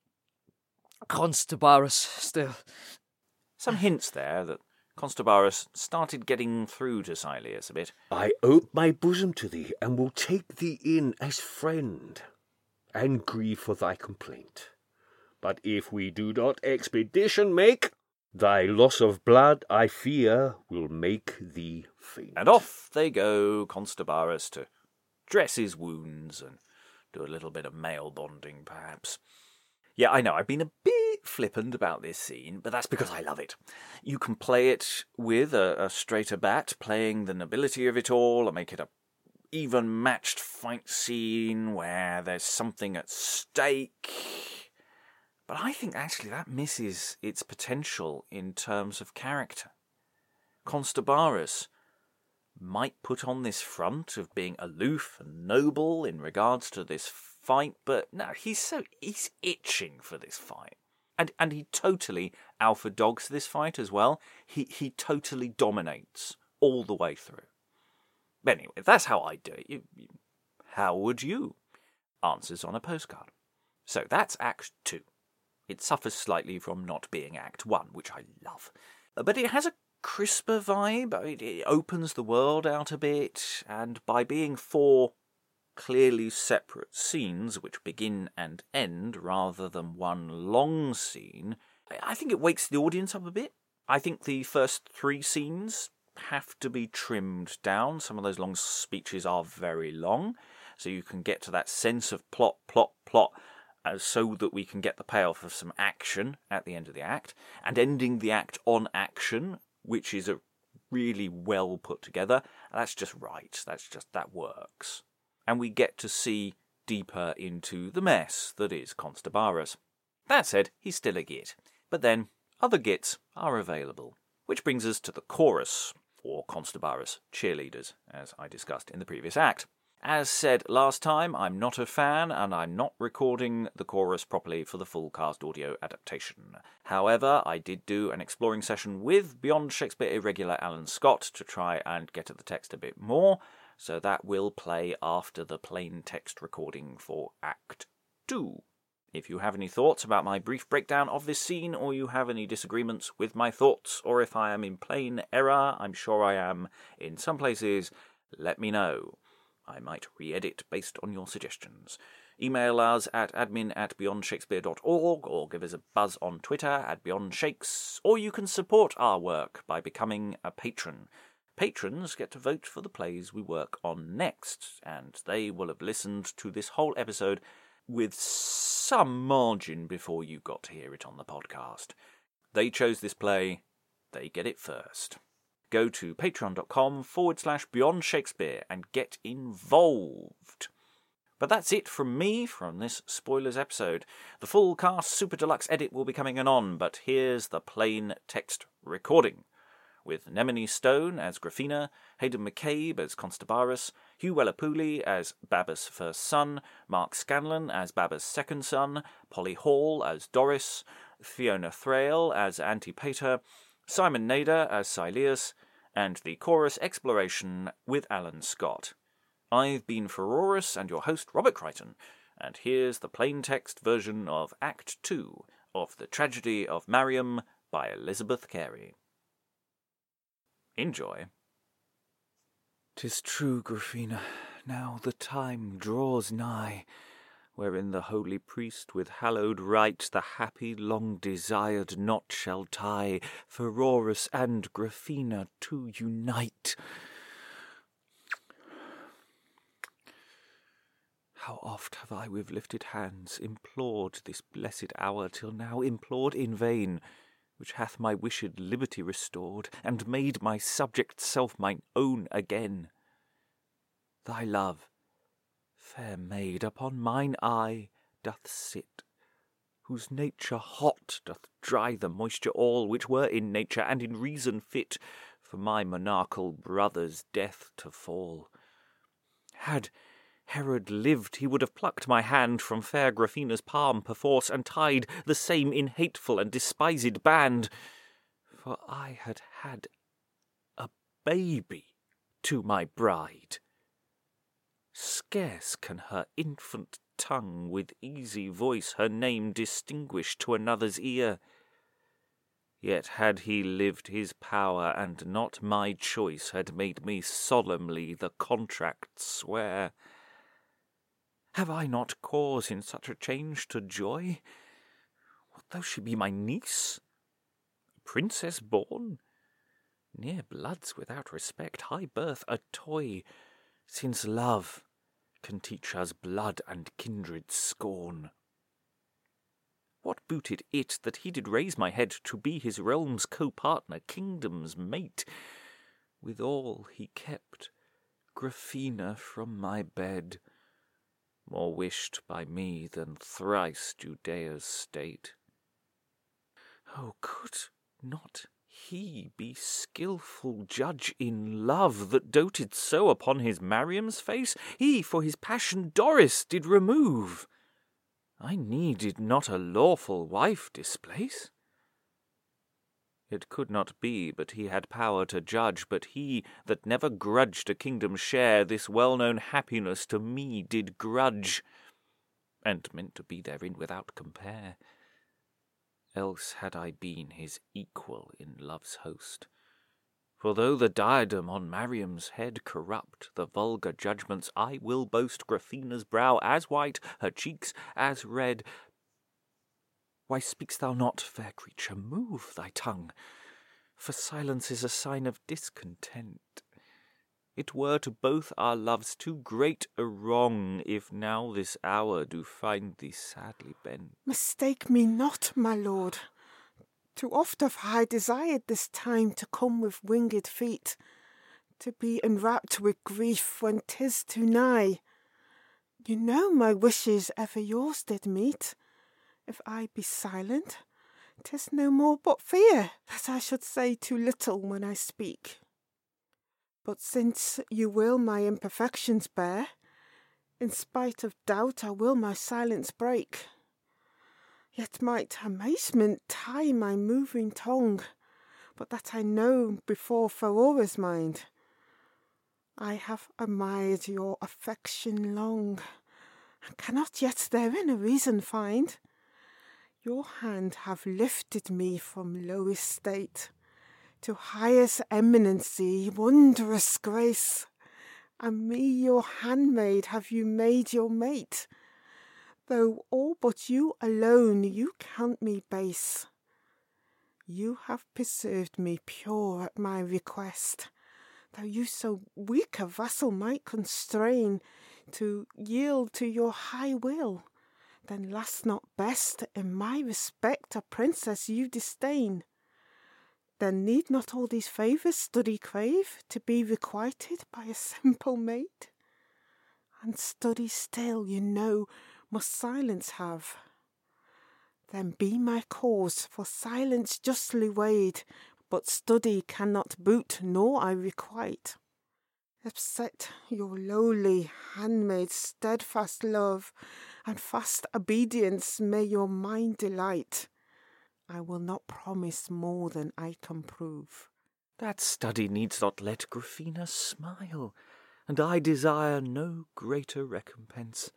Constabarus still. Some hints there that Constabarus started getting through to Sileus a bit. I ope my bosom to thee, and will take thee in as friend, and grieve for thy complaint. But if we do not expedition make, thy loss of blood, I fear, will make thee faint. And off they go, Constabarus, to dress his wounds and do a little bit of male bonding, perhaps. Yeah, I know, I've been a bit flippant about this scene, but that's because I love it. You can play it with a, a straighter bat, playing the nobility of it all, and make it a even matched fight scene where there's something at stake. But I think actually that misses its potential in terms of character. Constabarus might put on this front of being aloof and noble in regards to this fight, but no, he's so he's itching for this fight. And and he totally alpha dogs this fight as well. He he totally dominates all the way through. But anyway, that's how I do it. You, you, how would you? Answers on a postcard. So that's Act Two. It suffers slightly from not being Act One, which I love. But it has a crisper vibe. It, it opens the world out a bit, and by being four clearly separate scenes which begin and end rather than one long scene, I think it wakes the audience up a bit. I think the first three scenes have to be trimmed down. Some of those long speeches are very long, so you can get to that sense of plot, plot, plot, uh, so that we can get the payoff of some action at the end of the act, and ending the act on action, which is a really well put together. That's just right. That's just, that works. And we get to see deeper into the mess that is Constabarus. That said, he's still a git. But then, other gits are available. Which brings us to the chorus, or Constabarus cheerleaders, as I discussed in the previous act. As said last time, I'm not a fan, and I'm not recording the chorus properly for the full cast audio adaptation. However, I did do an exploring session with Beyond Shakespeare irregular Alan Scott to try and get at the text a bit more, so that will play after the plain text recording for Act two. If you have any thoughts about my brief breakdown of this scene, or you have any disagreements with my thoughts, or if I am in plain error, I'm sure I am in some places, let me know. I might re-edit based on your suggestions. Email us at admin at beyond shakespeare dot org, or give us a buzz on Twitter at beyondshakes, or you can support our work by becoming a patron. Patrons get to vote for the plays we work on next, and they will have listened to this whole episode with some margin before you got to hear it on the podcast. They chose this play, they get it first. Go to patreon.com forward slash beyond Shakespeare and get involved. But that's it from me from this spoilers episode. The full cast super deluxe edit will be coming anon, but here's the plain text recording. With Nemone Stone as Grafina, Hayden McCabe as Constabarus, Hugh Weller-Pooley as Baba's first son, Mark Scanlon as Baba's second son, Polly Hall as Doris, Fiona Thrale as Antipater, Simon Nader as Sileus, and the chorus exploration with Alan Scott. I've been Ferorus and your host Robert Crichton, and here's the plain text version of Act two of The Tragedy of Mariam by Elizabeth Carey. Enjoy. 'Tis true, Grafina, now the time draws nigh wherein the holy priest with hallowed rite the happy long-desired knot shall tie, Pheroras and Graphina to unite. How oft have I with lifted hands implored this blessed hour, till now implored in vain, which hath my wished liberty restored, and made my subject self mine own again. Thy love, fair maid, upon mine eye doth sit, whose nature hot doth dry the moisture all, which were in nature and in reason fit for my monarchal brother's death to fall. Had Herod lived, he would have plucked my hand from fair Graphina's palm perforce, and tied the same in hateful and despised band, for I had had a baby to my bride. Scarce can her infant tongue with easy voice her name distinguish to another's ear. Yet had he lived, his power and not my choice had made me solemnly the contract swear. Have I not cause in such a change to joy? What though she be my niece, a princess born? Near bloods without respect, high birth a toy, since love can teach us blood and kindred scorn. What booted it that he did raise my head to be his realm's co-partner, kingdom's mate? Withal he kept Graphina from my bed, more wished by me than thrice Judea's state. Oh, could not he be skilful judge in love, that doted so upon his Mariam's face? He for his passion Doris did remove. I needed not a lawful wife displace. It could not be but he had power to judge, but he that never grudged a kingdom's share, this well-known happiness to me did grudge, and meant to be therein without compare. Else had I been his equal in love's host. For though the diadem on Mariam's head corrupt the vulgar judgments, I will boast Graphina's brow as white, her cheeks as red. Why speak'st thou not, fair creature? Move thy tongue, for silence is a sign of discontent. It were to both our loves too great a wrong, if now this hour do find thee sadly bent. Mistake me not, my lord. Too oft have I desired this time to come with winged feet, to be enwrapped with grief when 'tis too nigh. You know my wishes ever yours did meet. If I be silent, 'tis no more but fear that I should say too little when I speak. But since you will my imperfections bear, in spite of doubt I will my silence break. Yet might amazement tie my moving tongue, but that I know before Pherora's mind. I have admired your affection long, and cannot yet therein a reason find. Your hand have lifted me from low estate to highest eminency, wondrous grace, and me your handmaid have you made your mate, though all but you alone you count me base. You have preserved me pure at my request, though you so weak a vassal might constrain to yield to your high will. Then last not best, in my respect a princess you disdain. Then need not all these favours study crave, to be requited by a simple maid? And study still, you know, must silence have. Then be my cause for silence justly weighed, but study cannot boot, nor I requite. Accept your lowly handmaid's steadfast love, and fast obedience may your mind delight. I will not promise more than I can prove. That study needs not let Graphina smile, and I desire no greater recompense.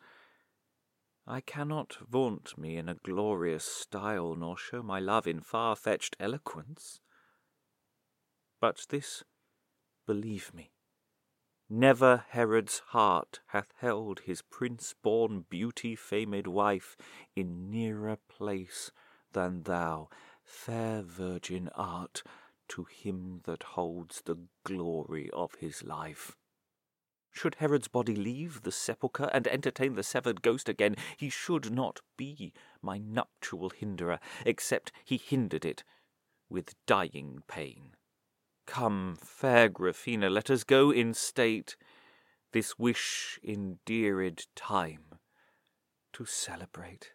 I cannot vaunt me in a glorious style, nor show my love in far-fetched eloquence. But this, believe me, Never Herod's heart hath held his prince-born beauty-famed wife in nearer place than thou, fair virgin, art to him that holds the glory of his life. Should Herod's body leave the sepulchre and entertain the severed ghost again, he should not be my nuptial hinderer, except he hindered it with dying pain. Come, fair Graphina, let us go in state, this wish endeared time to celebrate.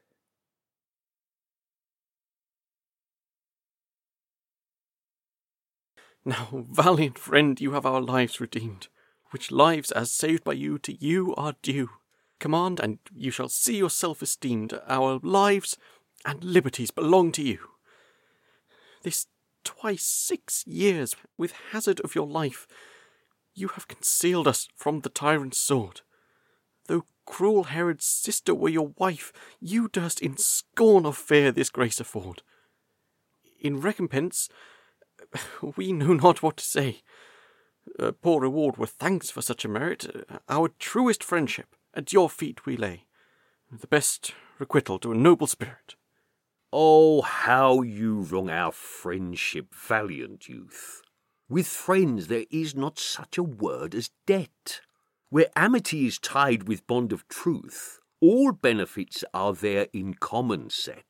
Now, valiant friend, you have our lives redeemed, which lives as saved by you to you are due. Command, and you shall see yourself esteemed. Our lives and liberties belong to you. This twice six years, with hazard of your life, you have concealed us from the tyrant's sword. Though cruel Herod's sister were your wife, you durst in scorn of fear this grace afford. In recompense, we know not what to say. A poor reward were thanks for such a merit. Our truest friendship at your feet we lay, the best requital to a noble spirit. Oh, how you wrong our friendship, valiant youth! With friends there is not such a word as debt. Where amity is tied with bond of truth, all benefits are there in common set.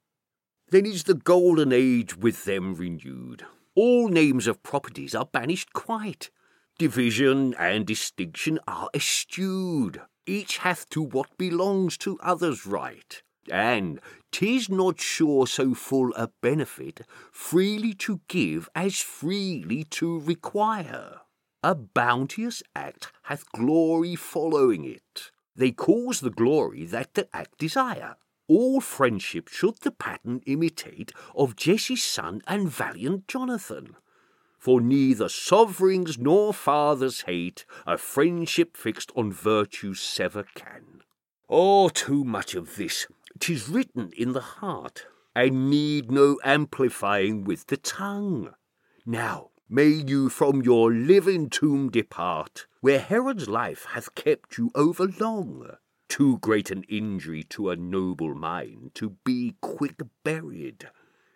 Then is the golden age with them renewed. All names of properties are banished quite. Division and distinction are eschewed. Each hath to what belongs to others right. And 'tis not sure so full a benefit, freely to give as freely to require. A bounteous act hath glory following it. They cause the glory that the act desire. All friendship should the pattern imitate of Jesse's son and valiant Jonathan. For neither sovereigns nor fathers hate a friendship fixed on virtue sever can. Oh, too much of this! 'Tis written in the heart, and need no amplifying with the tongue. Now may you from your living tomb depart, where Herod's life hath kept you over long. Too great an injury to a noble mind to be quick buried.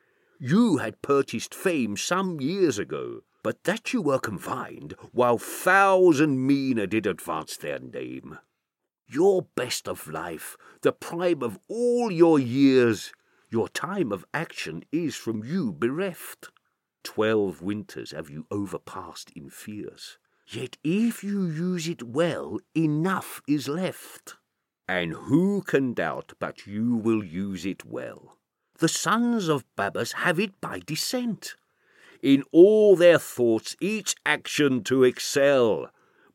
You had purchased fame some years ago, but that you were confined, while fowls and meaner did advance their name. Your best of life, the prime of all your years, your time of action is from you bereft. Twelve winters have you overpassed in fears, yet if you use it well, enough is left. And who can doubt but you will use it well? The sons of Babas have it by descent. In all their thoughts each action to excel,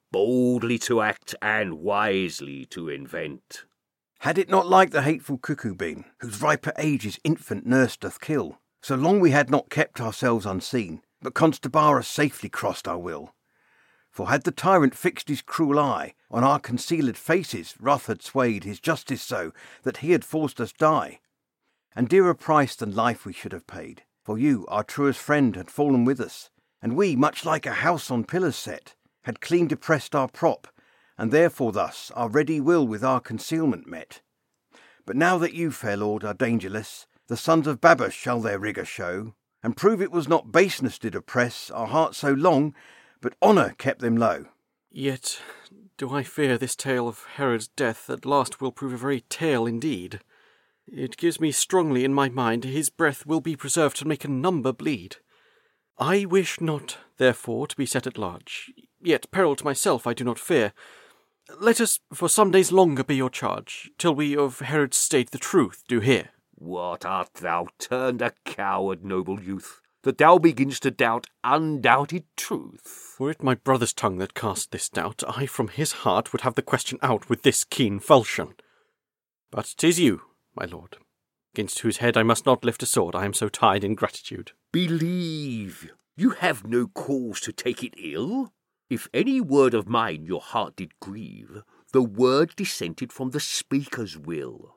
boldly to act and wisely to invent. Had it not like the hateful cuckoo been, whose riper age's infant nurse doth kill, so long we had not kept ourselves unseen, but Constabara safely crossed our will. For had the tyrant fixed his cruel eye on our concealed faces, wrath had swayed his justice so that he had forced us die. And dearer price than life we should have paid, for you, our truest friend, had fallen with us, and we, much like a house on pillars set, had clean depressed our prop, and therefore thus our ready will with our concealment met. But now that you, fair lord, are dangerless, the sons of Babas shall their rigour show, and prove it was not baseness did oppress our hearts so long, but honour kept them low. Yet do I fear this tale of Herod's death at last will prove a very tale indeed. It gives me strongly in my mind his breath will be preserved to make a number bleed. I wish not, therefore, to be set at large, yet peril to myself I do not fear. Let us for some days longer be your charge, till we of Herod's state the truth do hear. What, art thou turned a coward, noble youth, that thou beginst to doubt undoubted truth? Were it my brother's tongue that cast this doubt, I from his heart would have the question out with this keen falchion. But 'tis you, my lord, against whose head I must not lift a sword, I am so tied in gratitude. Believe, you have no cause to take it ill. If any word of mine your heart did grieve, the word dissented from the speaker's will.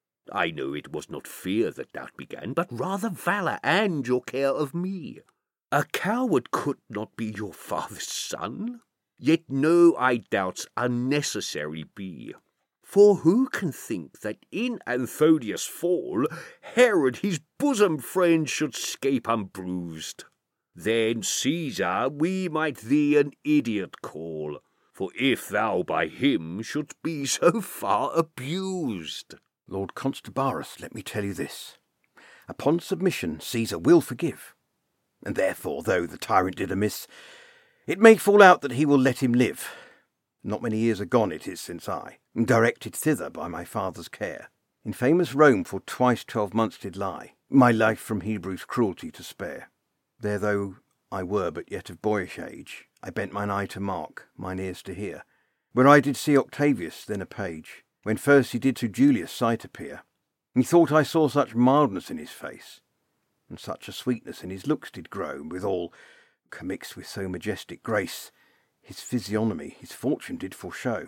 I know it was not fear that doubt began, but rather valour and your care of me. A coward could not be your father's son. Yet no, I doubts, unnecessary be. For who can think that in Anthodius' fall Herod his bosom friend should scape unbruised? Then, Caesar, we might thee an idiot call, for if thou by him shouldst be so far abused. Lord Constabarus, let me tell you this. Upon submission Caesar will forgive, and therefore, though the tyrant did amiss, it may fall out that he will let him live. Not many years agone it is since I, directed thither by my father's care, in famous Rome for twice twelve months did lie, my life from Hebrew's cruelty to spare. There though I were but yet of boyish age, I bent mine eye to mark, mine ears to hear, where I did see Octavius then a page, when first he did to Julius' sight appear. Methought I saw such mildness in his face, and such a sweetness in his looks did grow, withal, commixed with so majestic grace, his physiognomy his fortune did foreshow.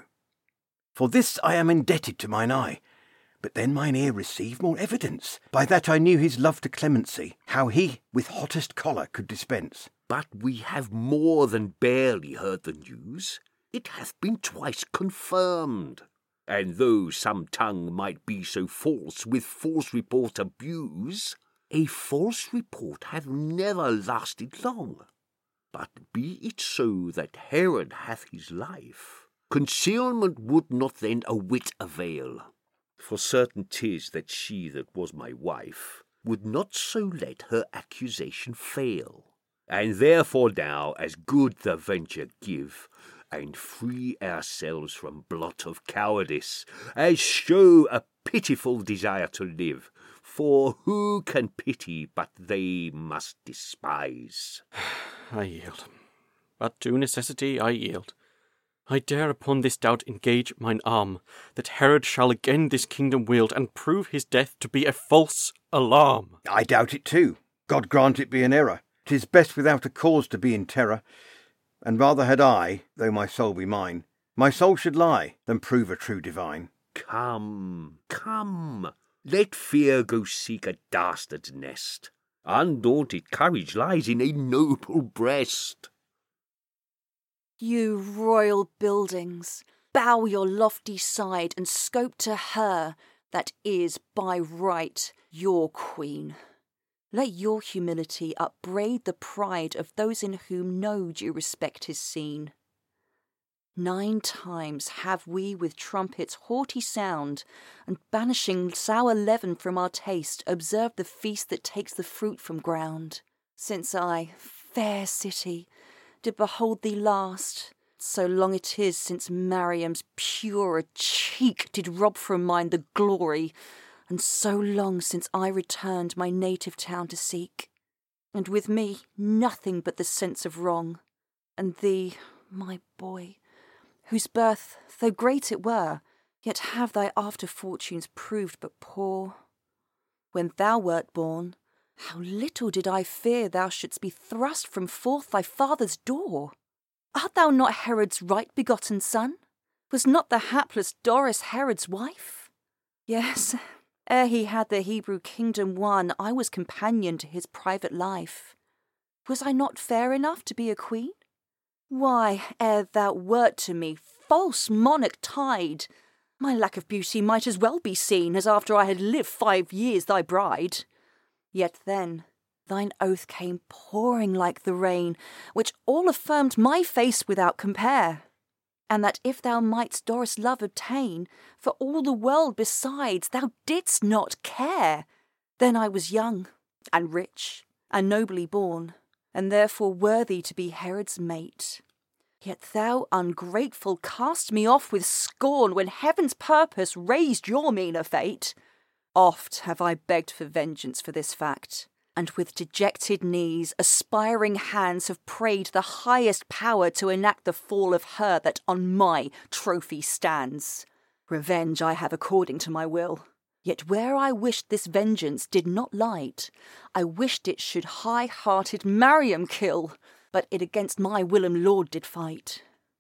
For this I am indebted to mine eye, but then mine ear received more evidence, by that I knew his love to clemency, how he with hottest choler could dispense. But we have more than barely heard the news. It hath been twice confirmed. And though some tongue might be so false with false report abuse, a false report hath never lasted long. But be it so that Herod hath his life, concealment would not then a whit avail. For certain 'tis that she that was my wife would not so let her accusation fail. And therefore now as good the venture give, and free ourselves from blot of cowardice, as show a pitiful desire to live, for who can pity but they must despise? I yield. But to necessity I yield. I dare upon this doubt engage mine arm, that Herod shall again this kingdom wield, and prove his death to be a false alarm. I doubt it too. God grant it be an error. 'Tis best without a cause to be in terror. And rather had I, though my soul be mine, my soul should lie, than prove a true divine. Come, come, let fear go seek a dastard's nest. Undaunted courage lies in a noble breast. You royal buildings, bow your lofty side and scope to her that is by right your queen. Let your humility upbraid the pride of those in whom no due respect is seen. Nine times have we with trumpets haughty sound, and banishing sour leaven from our taste, observed the feast that takes the fruit from ground. Since I, fair city, did behold thee last, so long it is since Mariam's purer cheek did rob from mine the glory, and so long since I returned my native town to seek, and with me nothing but the sense of wrong, and thee, my boy, whose birth, though great it were, yet have thy after fortunes proved but poor. When thou wert born, how little did I fear thou shouldst be thrust from forth thy father's door. Art thou not Herod's right-begotten son? Was not the hapless Doris Herod's wife? Yes, ere he had the Hebrew kingdom won, I was companion to his private life. Was I not fair enough to be a queen? Why, ere thou wert to me, false monarch tide, my lack of beauty might as well be seen as after I had lived five years thy bride. Yet then thine oath came pouring like the rain, which all affirmed my face without compare, and that if thou mightst Doris' love obtain, for all the world besides thou didst not care. Then I was young, and rich, and nobly born, and therefore worthy to be Herod's mate. Yet thou, ungrateful, cast me off with scorn when heaven's purpose raised your meaner fate. Oft have I begged for vengeance for this fact, and with dejected knees, aspiring hands have prayed the highest power to enact the fall of her that on my trophy stands. Revenge I have according to my will. Yet where I wished this vengeance did not light, I wished it should high-hearted Mariam kill, but it against my whilom lord did fight.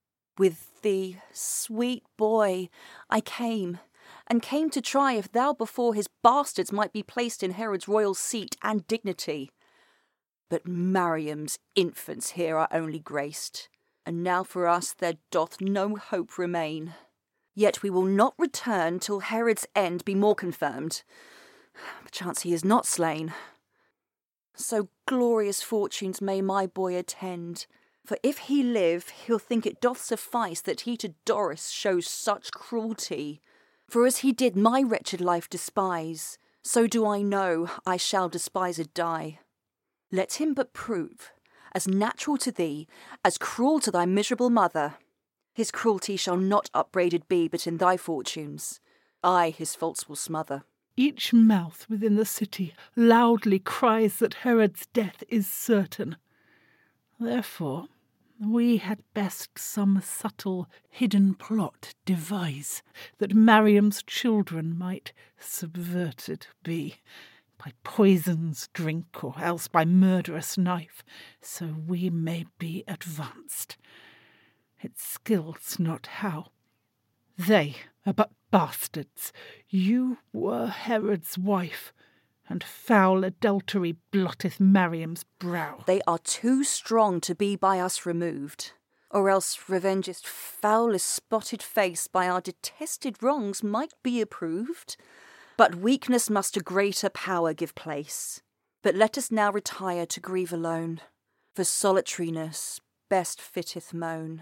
With thee, sweet boy, I came, and came to try if thou before his bastards might be placed in Herod's royal seat and dignity. But Mariam's infants here are only graced, and now for us there doth no hope remain. Yet we will not return till Herod's end be more confirmed. Perchance he is not slain. So glorious fortunes may my boy attend, for if he live, he'll think it doth suffice that he to Doris shows such cruelty. For as he did my wretched life despise, so do I know I shall despised die. Let him but prove, as natural to thee, as cruel to thy miserable mother. His cruelty shall not upbraided be but in thy fortunes. I his faults will smother. Each mouth within the city loudly cries that Herod's death is certain. Therefore, we had best some subtle hidden plot devise, that Mariam's children might subverted be, by poison's drink, or else by murderous knife, so we may be advanced. It skills not how. They are but bastards. You were Herod's wife, and foul adultery blotteth Mariam's brow. They are too strong to be by us removed, or else revenge's foulest spotted face by our detested wrongs might be approved. But weakness must to greater power give place. But let us now retire to grieve alone, for solitariness best fitteth moan.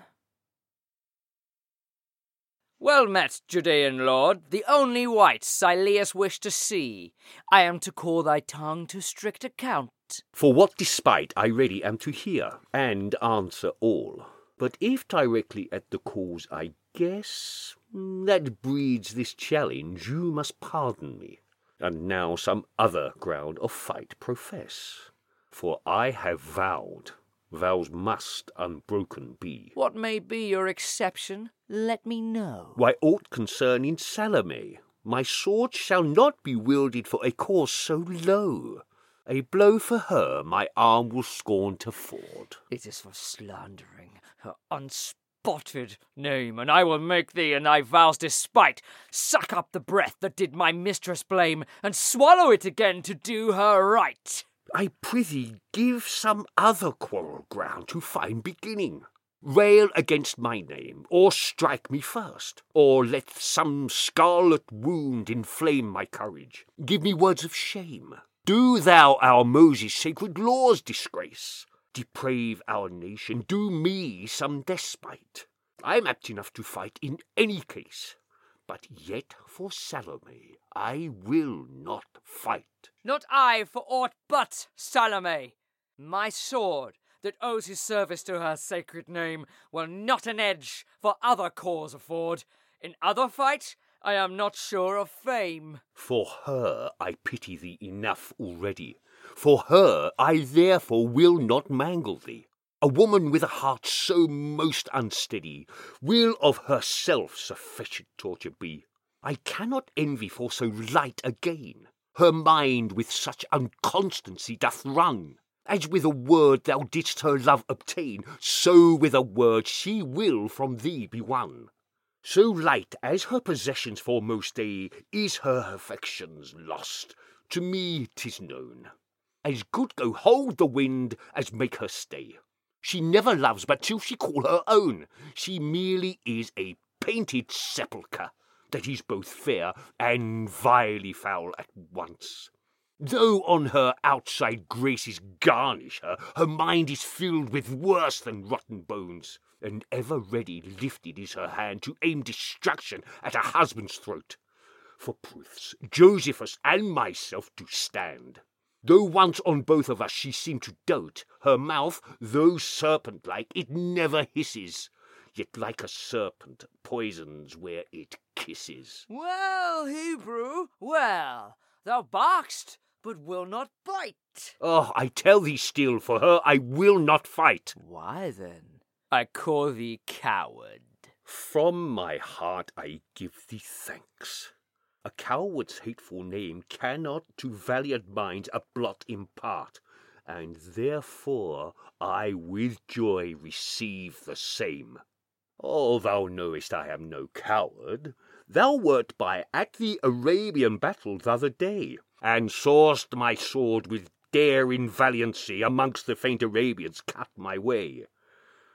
Well met, Judean lord, the only white Sileus wished to see. I am to call thy tongue to strict account. For what despite I ready am to hear, and answer all. But if directly at the cause I guess, that breeds this challenge, you must pardon me, and now some other ground of fight profess. For I have vowed, vows must unbroken be. What may be your exception? Let me know. Why, aught concerning Salome. My sword shall not be wielded for a cause so low. A blow for her my arm will scorn to ford. It is for slandering her unspotted name, and I will make thee in thy vows despite suck up the breath that did my mistress blame, and swallow it again to do her right. I prithee give some other quarrel ground to find beginning. Rail against my name, or strike me first, or let some scarlet wound inflame my courage. Give me words of shame. Do thou our Moses' sacred laws disgrace. Deprave our nation, do me some despite. I am apt enough to fight in any case, but yet for Salome I will not fight. Not I for aught but Salome. My sword, that owes his service to her sacred name, will not an edge for other cause afford. In other fight, I am not sure of fame. For her I pity thee enough already. For her I therefore will not mangle thee. A woman with a heart so most unsteady will of herself sufficient torture be. I cannot envy for so light a gain. Her mind with such unconstancy doth run. As with a word thou didst her love obtain, so with a word she will from thee be won. So light as her possessions for most day is her affections lost. To me 'tis known. As good go hold the wind as make her stay. She never loves but till she call her own. She merely is a painted sepulchre that is both fair and vilely foul at once. Though on her outside graces garnish her, her mind is filled with worse than rotten bones, and ever ready lifted is her hand to aim destruction at a husband's throat. For proofs, Josephus and myself do stand. Though once on both of us she seemed to dote, her mouth, though serpent-like, it never hisses, yet like a serpent poisons where it kisses. Well, Hebrew, well, thou barkst, but will not bite. Oh, I tell thee still, for her I will not fight. Why then? I call thee coward. From my heart I give thee thanks. A coward's hateful name cannot to valiant minds a blot impart, and therefore I with joy receive the same. Oh, thou knowest I am no coward. Thou wert by at the Arabian battle the other day, and saw'st my sword with daring valiancy amongst the faint Arabians cut my way.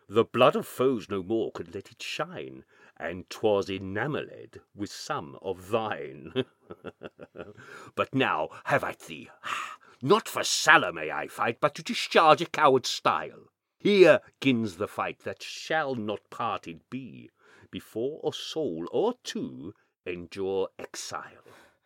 The blood of foes no more could let it shine, and 'twas enamelled with some of thine. But now have at thee. Not for Salome I fight, but to discharge a coward's style. Here gins the fight that shall not parted be, before a soul or two endure exile.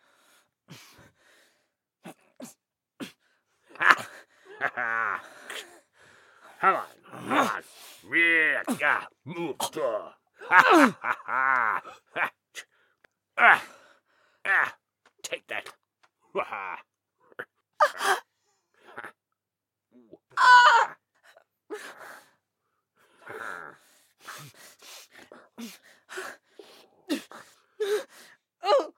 Ha! Ha ha! Come on, come on. Yeah, yeah, move. Ha ha ha ha. Ah, ah, take that. Ha ha. Ah! Oh.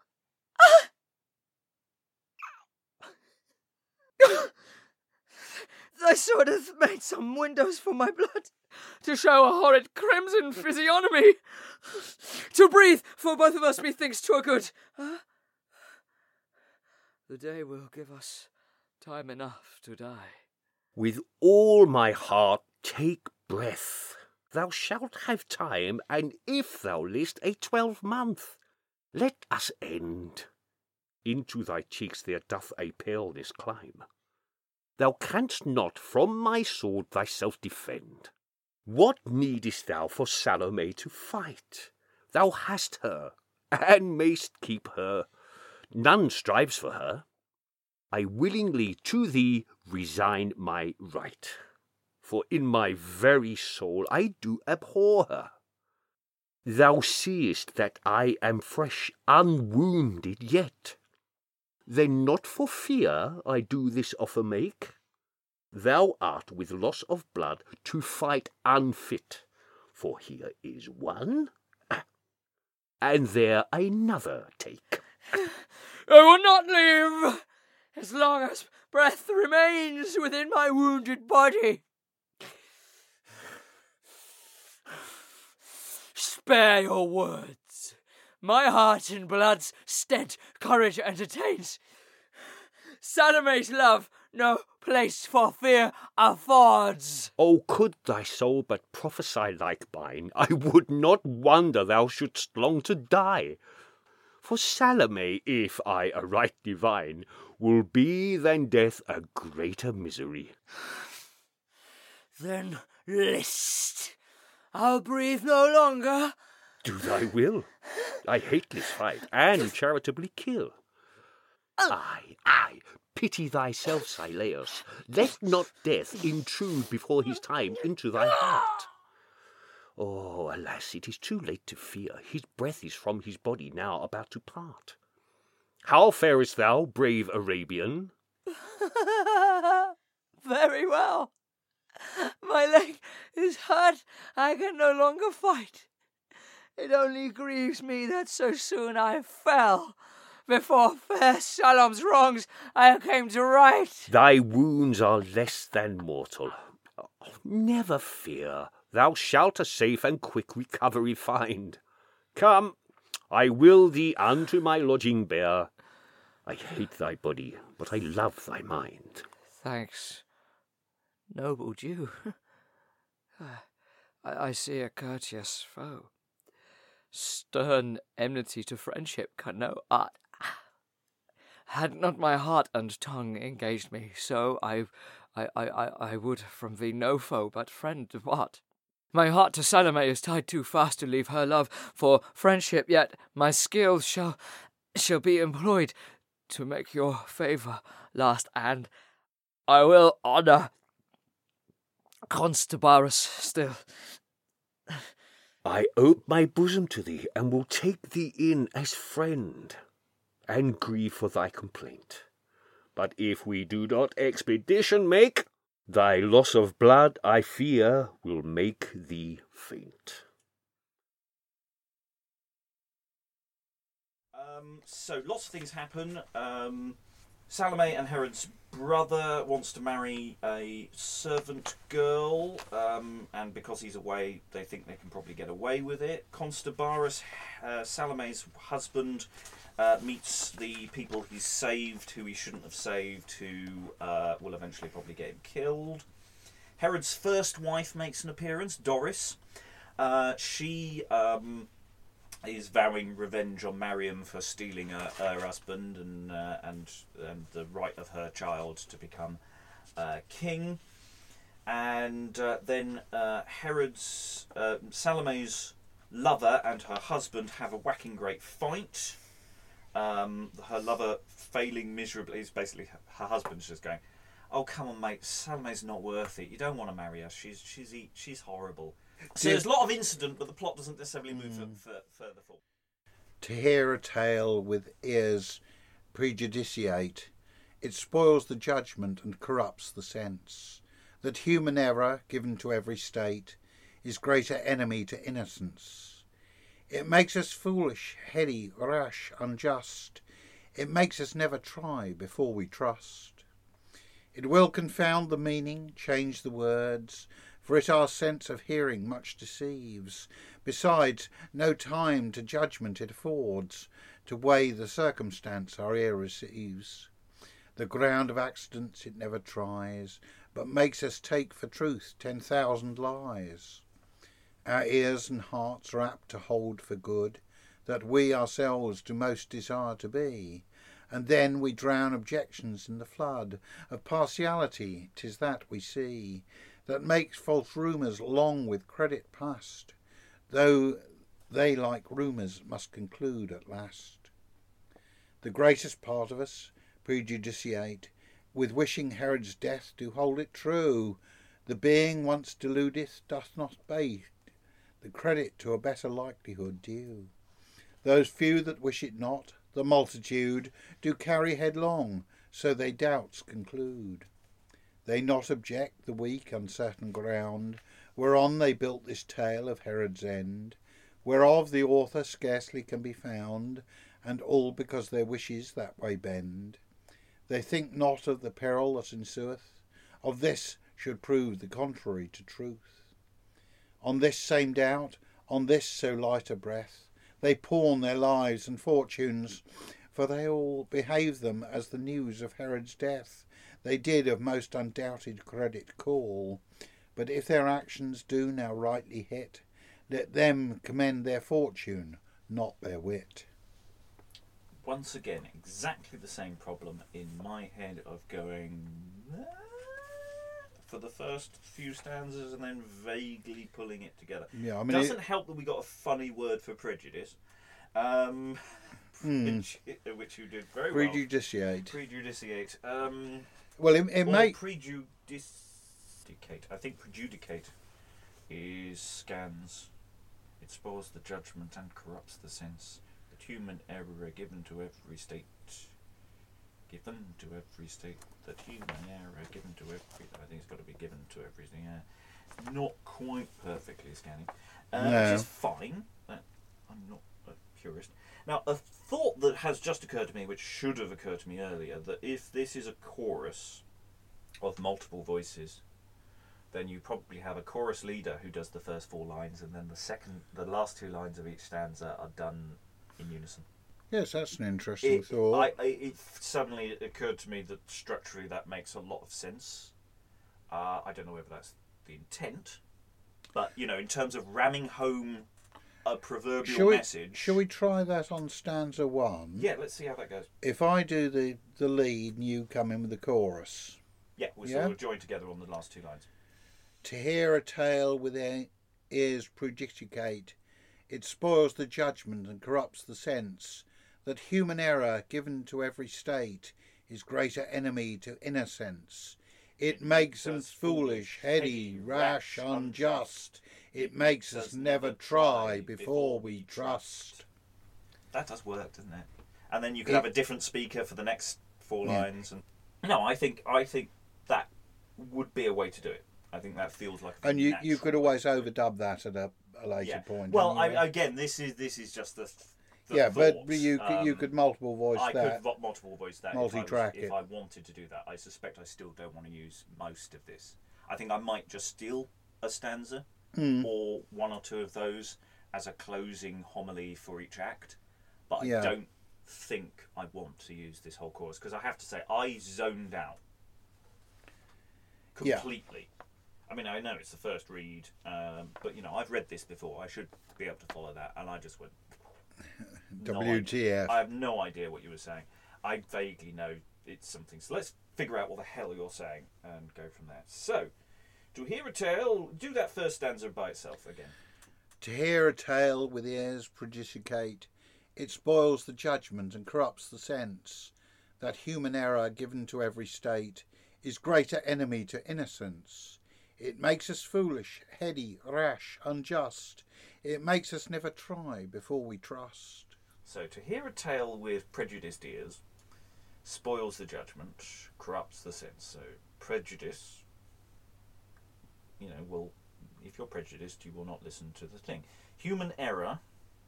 Thy sword hath made some windows for my blood, to show a horrid crimson physiognomy. To breathe, for both of us methinks 'twere good. Huh? The day will give us time enough to die. With all my heart take breath. Thou shalt have time, and if thou list, a twelvemonth. Let us end. Into thy cheeks there doth a paleness climb. Thou canst not from my sword thyself defend. What needest thou for Salome to fight? Thou hast her, and mayst keep her. None strives for her. I willingly to thee resign my right, for in my very soul I do abhor her. Thou seest that I am fresh, unwounded yet. Then not for fear I do this offer make. Thou art with loss of blood to fight unfit, for here is one, and there another take. I will not live as long as breath remains within my wounded body. Spare your words. My heart in blood's stead courage entertains. Salome's love no place for fear affords. Oh, could thy soul but prophesy like mine, I would not wonder thou shouldst long to die. For Salome, if I aright divine, will be than death a greater misery. Then list. I'll breathe no longer. Do thy will. I hate this fight, and charitably kill. Aye, aye, pity thyself, Sileus. Let not death intrude before his time into thy heart. Oh, alas, it is too late to fear. His breath is from his body now about to part. How farest thou, brave Arabian? Very well. My leg is hurt. I can no longer fight. It only grieves me that so soon I fell. Before fair Shalom's wrongs I came to right. Thy wounds are less than mortal. Oh, never fear. Thou shalt a safe and quick recovery find. Come, I will thee unto my lodging bear. I hate thy body, but I love thy mind. Thanks, noble Jew. I, I see a courteous foe. Stern enmity to friendship can no art. Had not my heart and tongue engaged me, so I, I, I, I, I would from thee no foe but friend depart. My heart to Salome is tied too fast to leave her love for friendship, yet my skill shall, shall be employed to make your favour last, and I will honour Constabarus still. I ope my bosom to thee, and will take thee in as friend, and grieve for thy complaint. But if we do not expedition make, thy loss of blood, I fear, will make thee faint. Um, so lots of things happen. Um, Salome and Herod's brother wants to marry a servant girl, um, and because he's away, they think they can probably get away with it. Constabarus, uh, Salome's husband, uh, meets the people he's saved, who he shouldn't have saved, who uh, will eventually probably get him killed. Herod's first wife makes an appearance, Doris. Uh, she um, is vowing revenge on Mariam for stealing her, her husband and, uh, and and the right of her child to become uh, king. And uh, then uh, Herod's uh, Salome's lover and her husband have a whacking great fight. Um, her lover failing miserably. Is basically her, her husband's just going, "Oh come on, mate, Salome's not worth it. You don't want to marry her. She's she's she's horrible." So there's a lot of incident, but the plot doesn't necessarily move mm. f- f- further forward. To hear a tale with ears prejudiciate, it spoils the judgment and corrupts the sense. That human error, given to every state, is greater enemy to innocence. It makes us foolish, heady, rash, unjust. It makes us never try before we trust. It will confound the meaning, change the words, for it our sense of hearing much deceives. Besides, no time to judgment it affords, to weigh the circumstance our ear receives. The ground of accidents it never tries, but makes us take for truth ten thousand lies. Our ears and hearts are apt to hold for good that we ourselves do most desire to be, and then we drown objections in the flood of partiality. 'Tis that we see, that makes false rumours long with credit past, though they like rumours must conclude at last. The greatest part of us prejudiciate, with wishing Herod's death do hold it true. The being once deludeth doth not bate the credit to a better likelihood due. Those few that wish it not, the multitude, do carry headlong, so they doubts conclude. They not object the weak uncertain ground, whereon they built this tale of Herod's end, whereof the author scarcely can be found, and all because their wishes that way bend. They think not of the peril that ensueth, of this should prove the contrary to truth. On this same doubt, on this so light a breath, they pawn their lives and fortunes, for they all behave them as the news of Herod's death they did of most undoubted credit call. But if their actions do now rightly hit, let them commend their fortune, not their wit. Once again, exactly the same problem in my head of going ah, for the first few stanzas and then vaguely pulling it together. Yeah, I mean, doesn't it help that we got a funny word for prejudice, um, hmm. which, which you did very prejudiciate. well. Prejudiciate. Um, well, it, it may prejudicate. I think prejudicate is scans. It spoils the judgment and corrupts the sense. Human error given to every state, given to every state, that human error given to every, I think it's got to be given to everything, yeah. Not quite perfectly scanning, uh, no. which is fine. Uh, I'm not a purist. Now, a thought that has just occurred to me, which should have occurred to me earlier, that if this is a chorus of multiple voices, then you probably have a chorus leader who does the first four lines, and then the second, the last two lines of each stanza are done in unison. Yes, that's an interesting it, thought. I, I, it suddenly occurred to me that structurally that makes a lot of sense. Uh, I don't know whether that's the intent, but you know, in terms of ramming home a proverbial shall we, message. Shall we try that on stanza one? Yeah, let's see how that goes. If I do the, the lead and you come in with the chorus. Yeah, we'll yeah? sort of join together on the last two lines. To hear a tale with their ears prejudicate, it spoils the judgment and corrupts the sense, that human error given to every state is greater enemy to innocence. It makes us foolish, heady, rash, unjust. It makes us never try before we trust. That does work, doesn't it? And then you could it, have a different speaker for the next four yeah. lines. And no, I think I think that would be a way to do it. I think that feels like a and you you could always way. overdub that at a, a later yeah. point. Well, anyway. I, again, this is this is just the. the yeah, thought. but you um, you could multiple voice I that. could vo- multiple voice that. Multi-track if I, was, if I wanted to do that. I suspect I still don't want to use most of this. I think I might just steal a stanza mm. or one or two of those as a closing homily for each act. But I yeah. don't think I want to use this whole chorus because I have to say I zoned out completely. Yeah. I mean, I know it's the first read, um, but you know, I've read this before. I should be able to follow that, and I just went no W T F. idea. I have no idea what you were saying. I vaguely know it's something. So let's figure out what the hell you're saying and go from there. So, to hear a tale, do that first stanza by itself again. To hear a tale with ears predicate, it spoils the judgment and corrupts the sense. That human error given to every state is greater enemy to innocence. It makes us foolish, heady, rash, unjust. It makes us never try before we trust. So, to hear a tale with prejudiced ears spoils the judgment, corrupts the sense. So, prejudice, you know, will, if you're prejudiced, you will not listen to the thing. Human error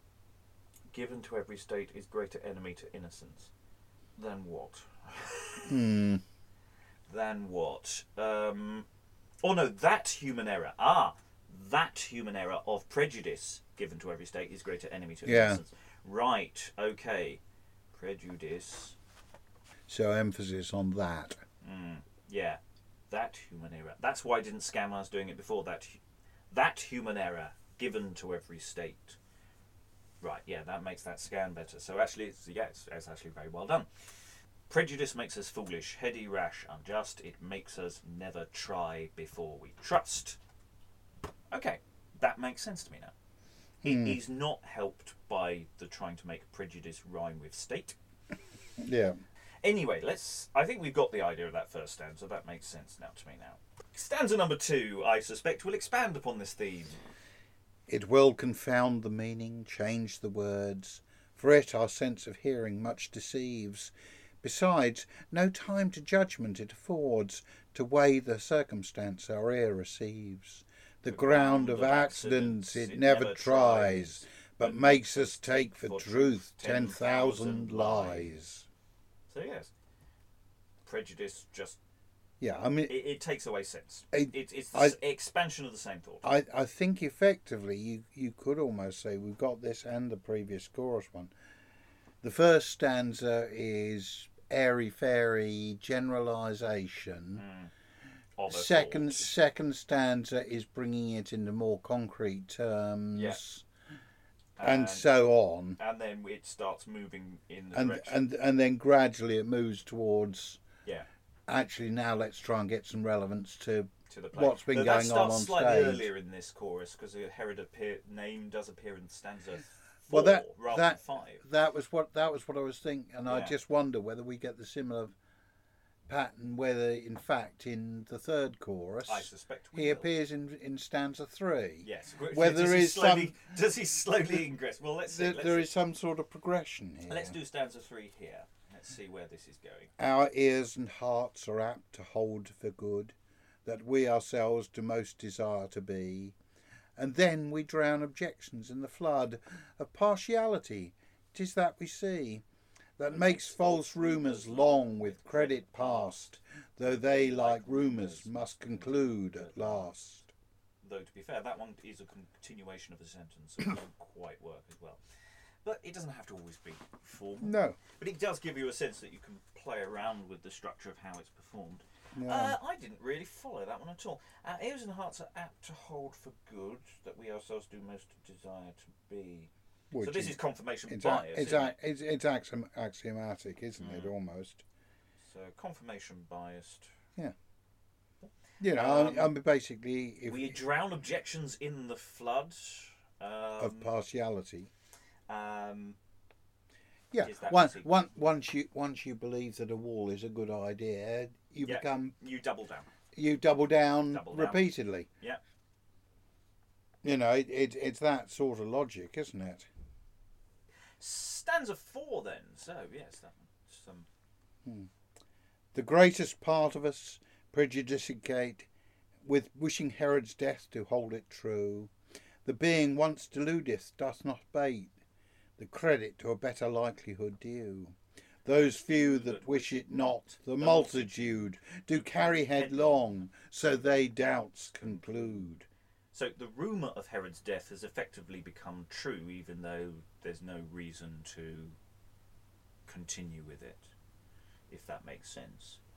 given to every state is greater enemy to innocence. Then what? Hmm. Then what? Um, oh no, that human error. Ah, that human error of prejudice given to every state is greater enemy to Yeah. innocence. Right, okay. Prejudice. So emphasis on that. Mm, yeah, that human error. That's why didn't Scammers doing it before? That, hu- that human error given to every state. Right, yeah, that makes that scan better. So actually, it's, yeah, it's, it's actually very well done. Prejudice makes us foolish, heady, rash, unjust. It makes us never try before we trust. Okay, that makes sense to me now. He, Hmm. He's not helped by the trying to make prejudice rhyme with state. Yeah. Anyway, let's. I think we've got the idea of that first stanza. That makes sense now to me now. Stanza number two, I suspect, will expand upon this theme. It will confound the meaning, change the words. For it our sense of hearing much deceives. Besides, no time to judgment it affords, to weigh the circumstance our ear receives. The, the ground, ground of accidents, accidents it never tries, but makes us take for, for truth ten thousand lies. So yes, prejudice just... Yeah, I mean... It, it takes away sense. It, it, it's the I, expansion of the same thought. I, I think effectively you, you could almost say we've got this and the previous chorus one. The first stanza is airy-fairy generalisation. Mm. Second, second stanza is bringing it into more concrete terms. Yeah. And, and so on. And then it starts moving in the and, direction. And, and then gradually it moves towards... Yeah. Actually, now let's try and get some relevance to, to the play. what's been Though going that on on starts stage. slightly earlier in this chorus because the Herod appear, name does appear in stanza four well, that, rather that, than five. That was what that was what I was thinking, and Yeah. I just wonder whether we get the similar pattern. Whether, in fact, in the third chorus, I suspect we he will. appears in in stanza three. Yes. Whether does there he is slowly, some does he slowly ingress? Well, let's see. there, let's there see. is some sort of progression here. Let's do stanza three here. Let's see where this is going. Our ears and hearts are apt to hold for good that we ourselves do most desire to be, and then we drown objections in the flood of partiality. 'Tis that we see, that makes false rumours long with credit past, though they, like rumours, must conclude at last. Though, to be fair, that one is a continuation of the sentence, so it doesn't quite work as well. But it doesn't have to always be formal. No. But it does give you a sense that you can play around with the structure of how it's performed. Yeah. Uh, I didn't really follow that one at all. Our ears and hearts are apt to hold for good that we ourselves do most desire to be. Which so this is, is confirmation it's bias. A, it's, isn't a, it? it's, it's axiom, axiomatic, isn't Mm. it, almost? So confirmation biased. Yeah. You know, Um, I, I mean, basically... if we drown objections in the flood. Um, of partiality. Um, Yeah, is that once, easy? once, once you once you believe that a wall is a good idea, you Yeah. become you double down. you double down Double down. repeatedly. Yeah. You know, it, it it's that sort of logic, isn't it? Stanza four then. So yes, that some. Hmm. The greatest part of us prejudicate, with wishing Herod's death to hold it true. The being once deludeth doth not bate the credit to a better likelihood due. Those few that wish it not, the multitude, do carry headlong, so they doubts conclude. So the rumour of Herod's death has effectively become true, even though there's no reason to continue with it, if that makes sense.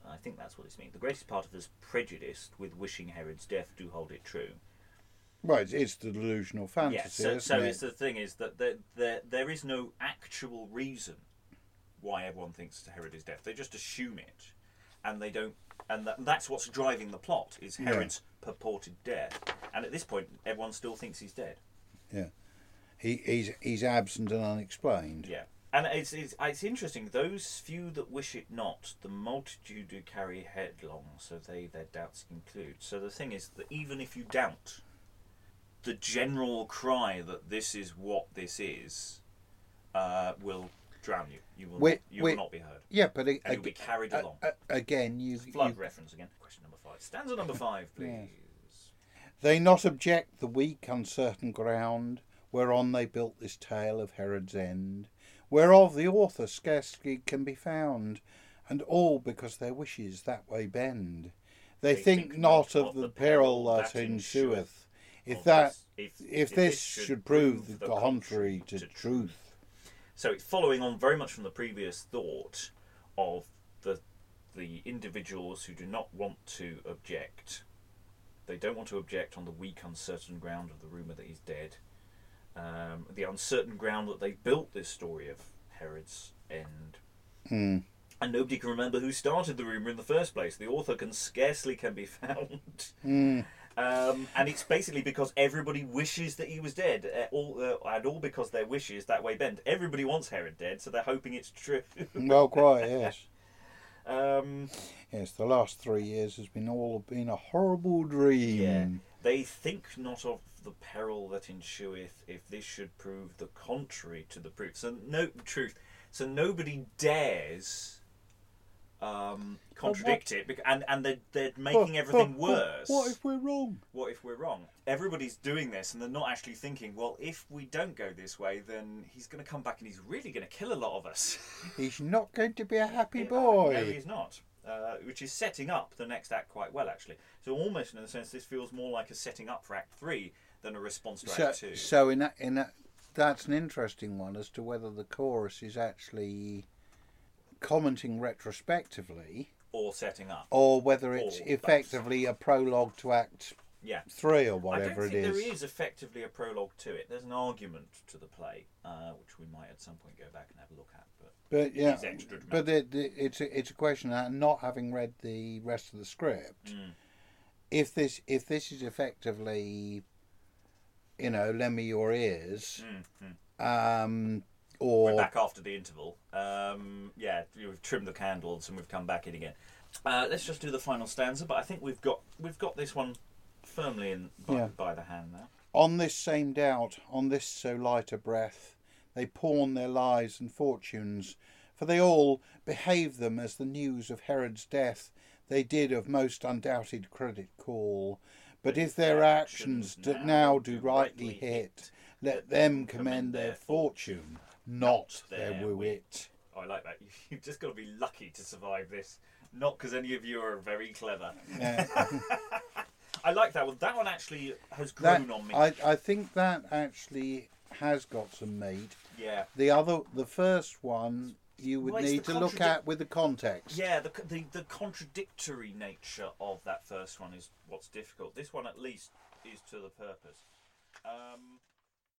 I think that's what this means. The greatest part of us prejudiced with wishing Herod's death do hold it true. Well, it's, it's the delusional fantasy, Yeah, so, isn't so it? it's the thing is that there, there, there is no actual reason why everyone thinks Herod is dead. They just assume it, and they don't, and that, that's what's driving the plot is Herod's yeah. purported death. And at this point, everyone still thinks he's dead. Yeah, he, he's he's absent and unexplained. Yeah, and it's, it's it's interesting. Those few that wish it not, the multitude do carry headlong, so they their doubts include. So the thing is that even if you doubt, the general cry that this is what this is uh, will drown you. You will, we, not, you we, will not be heard. Yeah, but it, and you'll be carried uh, along. Uh, again, you flood you, reference again. Question number five. Stanza number five, please. Yes. They not object the weak, uncertain ground whereon they built this tale of Herod's end, whereof the author scarcely can be found, and all because their wishes that way bend. They, they think, think not of the peril that ensueth. If that, if, if, if this should, should prove the contrary to, to truth. So it's following on very much from the previous thought of the the individuals who do not want to object. They don't want to object on the weak, uncertain ground of the rumour that he's dead. Um, the uncertain ground that they built this story of Herod's end. Mm. And nobody can remember who started the rumour in the first place. The author can scarcely can be found. Mm. Um, and it's basically because everybody wishes that he was dead, uh, all, uh, and all because their wishes that way bend. Everybody wants Herod dead, so they're hoping it's true. Well, quite, yes. Um, yes, the last three years has been all been a horrible dream. Yeah, they think not of the peril that ensueth if this should prove the contrary to the proof. So no truth. So nobody dares um, contradict it, because, and and they're they're making everything worse. What if we're wrong? What if we're wrong? Everybody's doing this, and they're not actually thinking, well, if we don't go this way, then he's going to come back and he's really going to kill a lot of us. He's not going to be a happy boy. No, he's not. Uh, which is setting up the next act quite well, actually. So almost in a sense, this feels more like a setting up for Act Three than a response to so, Act Two. So in that, in that, that's an interesting one as to whether the chorus is actually commenting retrospectively, or setting up, or whether it's or effectively both. a prologue to Act yeah. Three or whatever I don't think it is. There is effectively a prologue to it. There's an argument to the play, uh, which we might at some point go back and have a look at. But, but yeah, it is extra but it, it, it's a, it's a question of not having read the rest of the script. Mm. If this if this is effectively, you know, lend me your ears, mm-hmm. um, or we're back after the interval. Um, yeah, we've trimmed the candles and we've come back in again. Uh, let's just do the final stanza. But I think we've got we've got this one firmly in by, yeah. by the hand now. On this same doubt, on this so light a breath, they pawn their lives and fortunes, for they all behave them as the news of Herod's death they did of most undoubted credit call. But if their actions do now do rightly hit, let them commend their fortune, not their wit. Oh, I like that. You've just got to be lucky to survive this. Not because any of you are very clever. Yeah. I like that one. That one actually has grown that, on me. I, I think that actually has got some meat. Yeah. The other, the first one, you would well, need to look at with the context. Yeah, the, the the contradictory nature of that first one is what's difficult. This one, at least, is to the purpose. Um,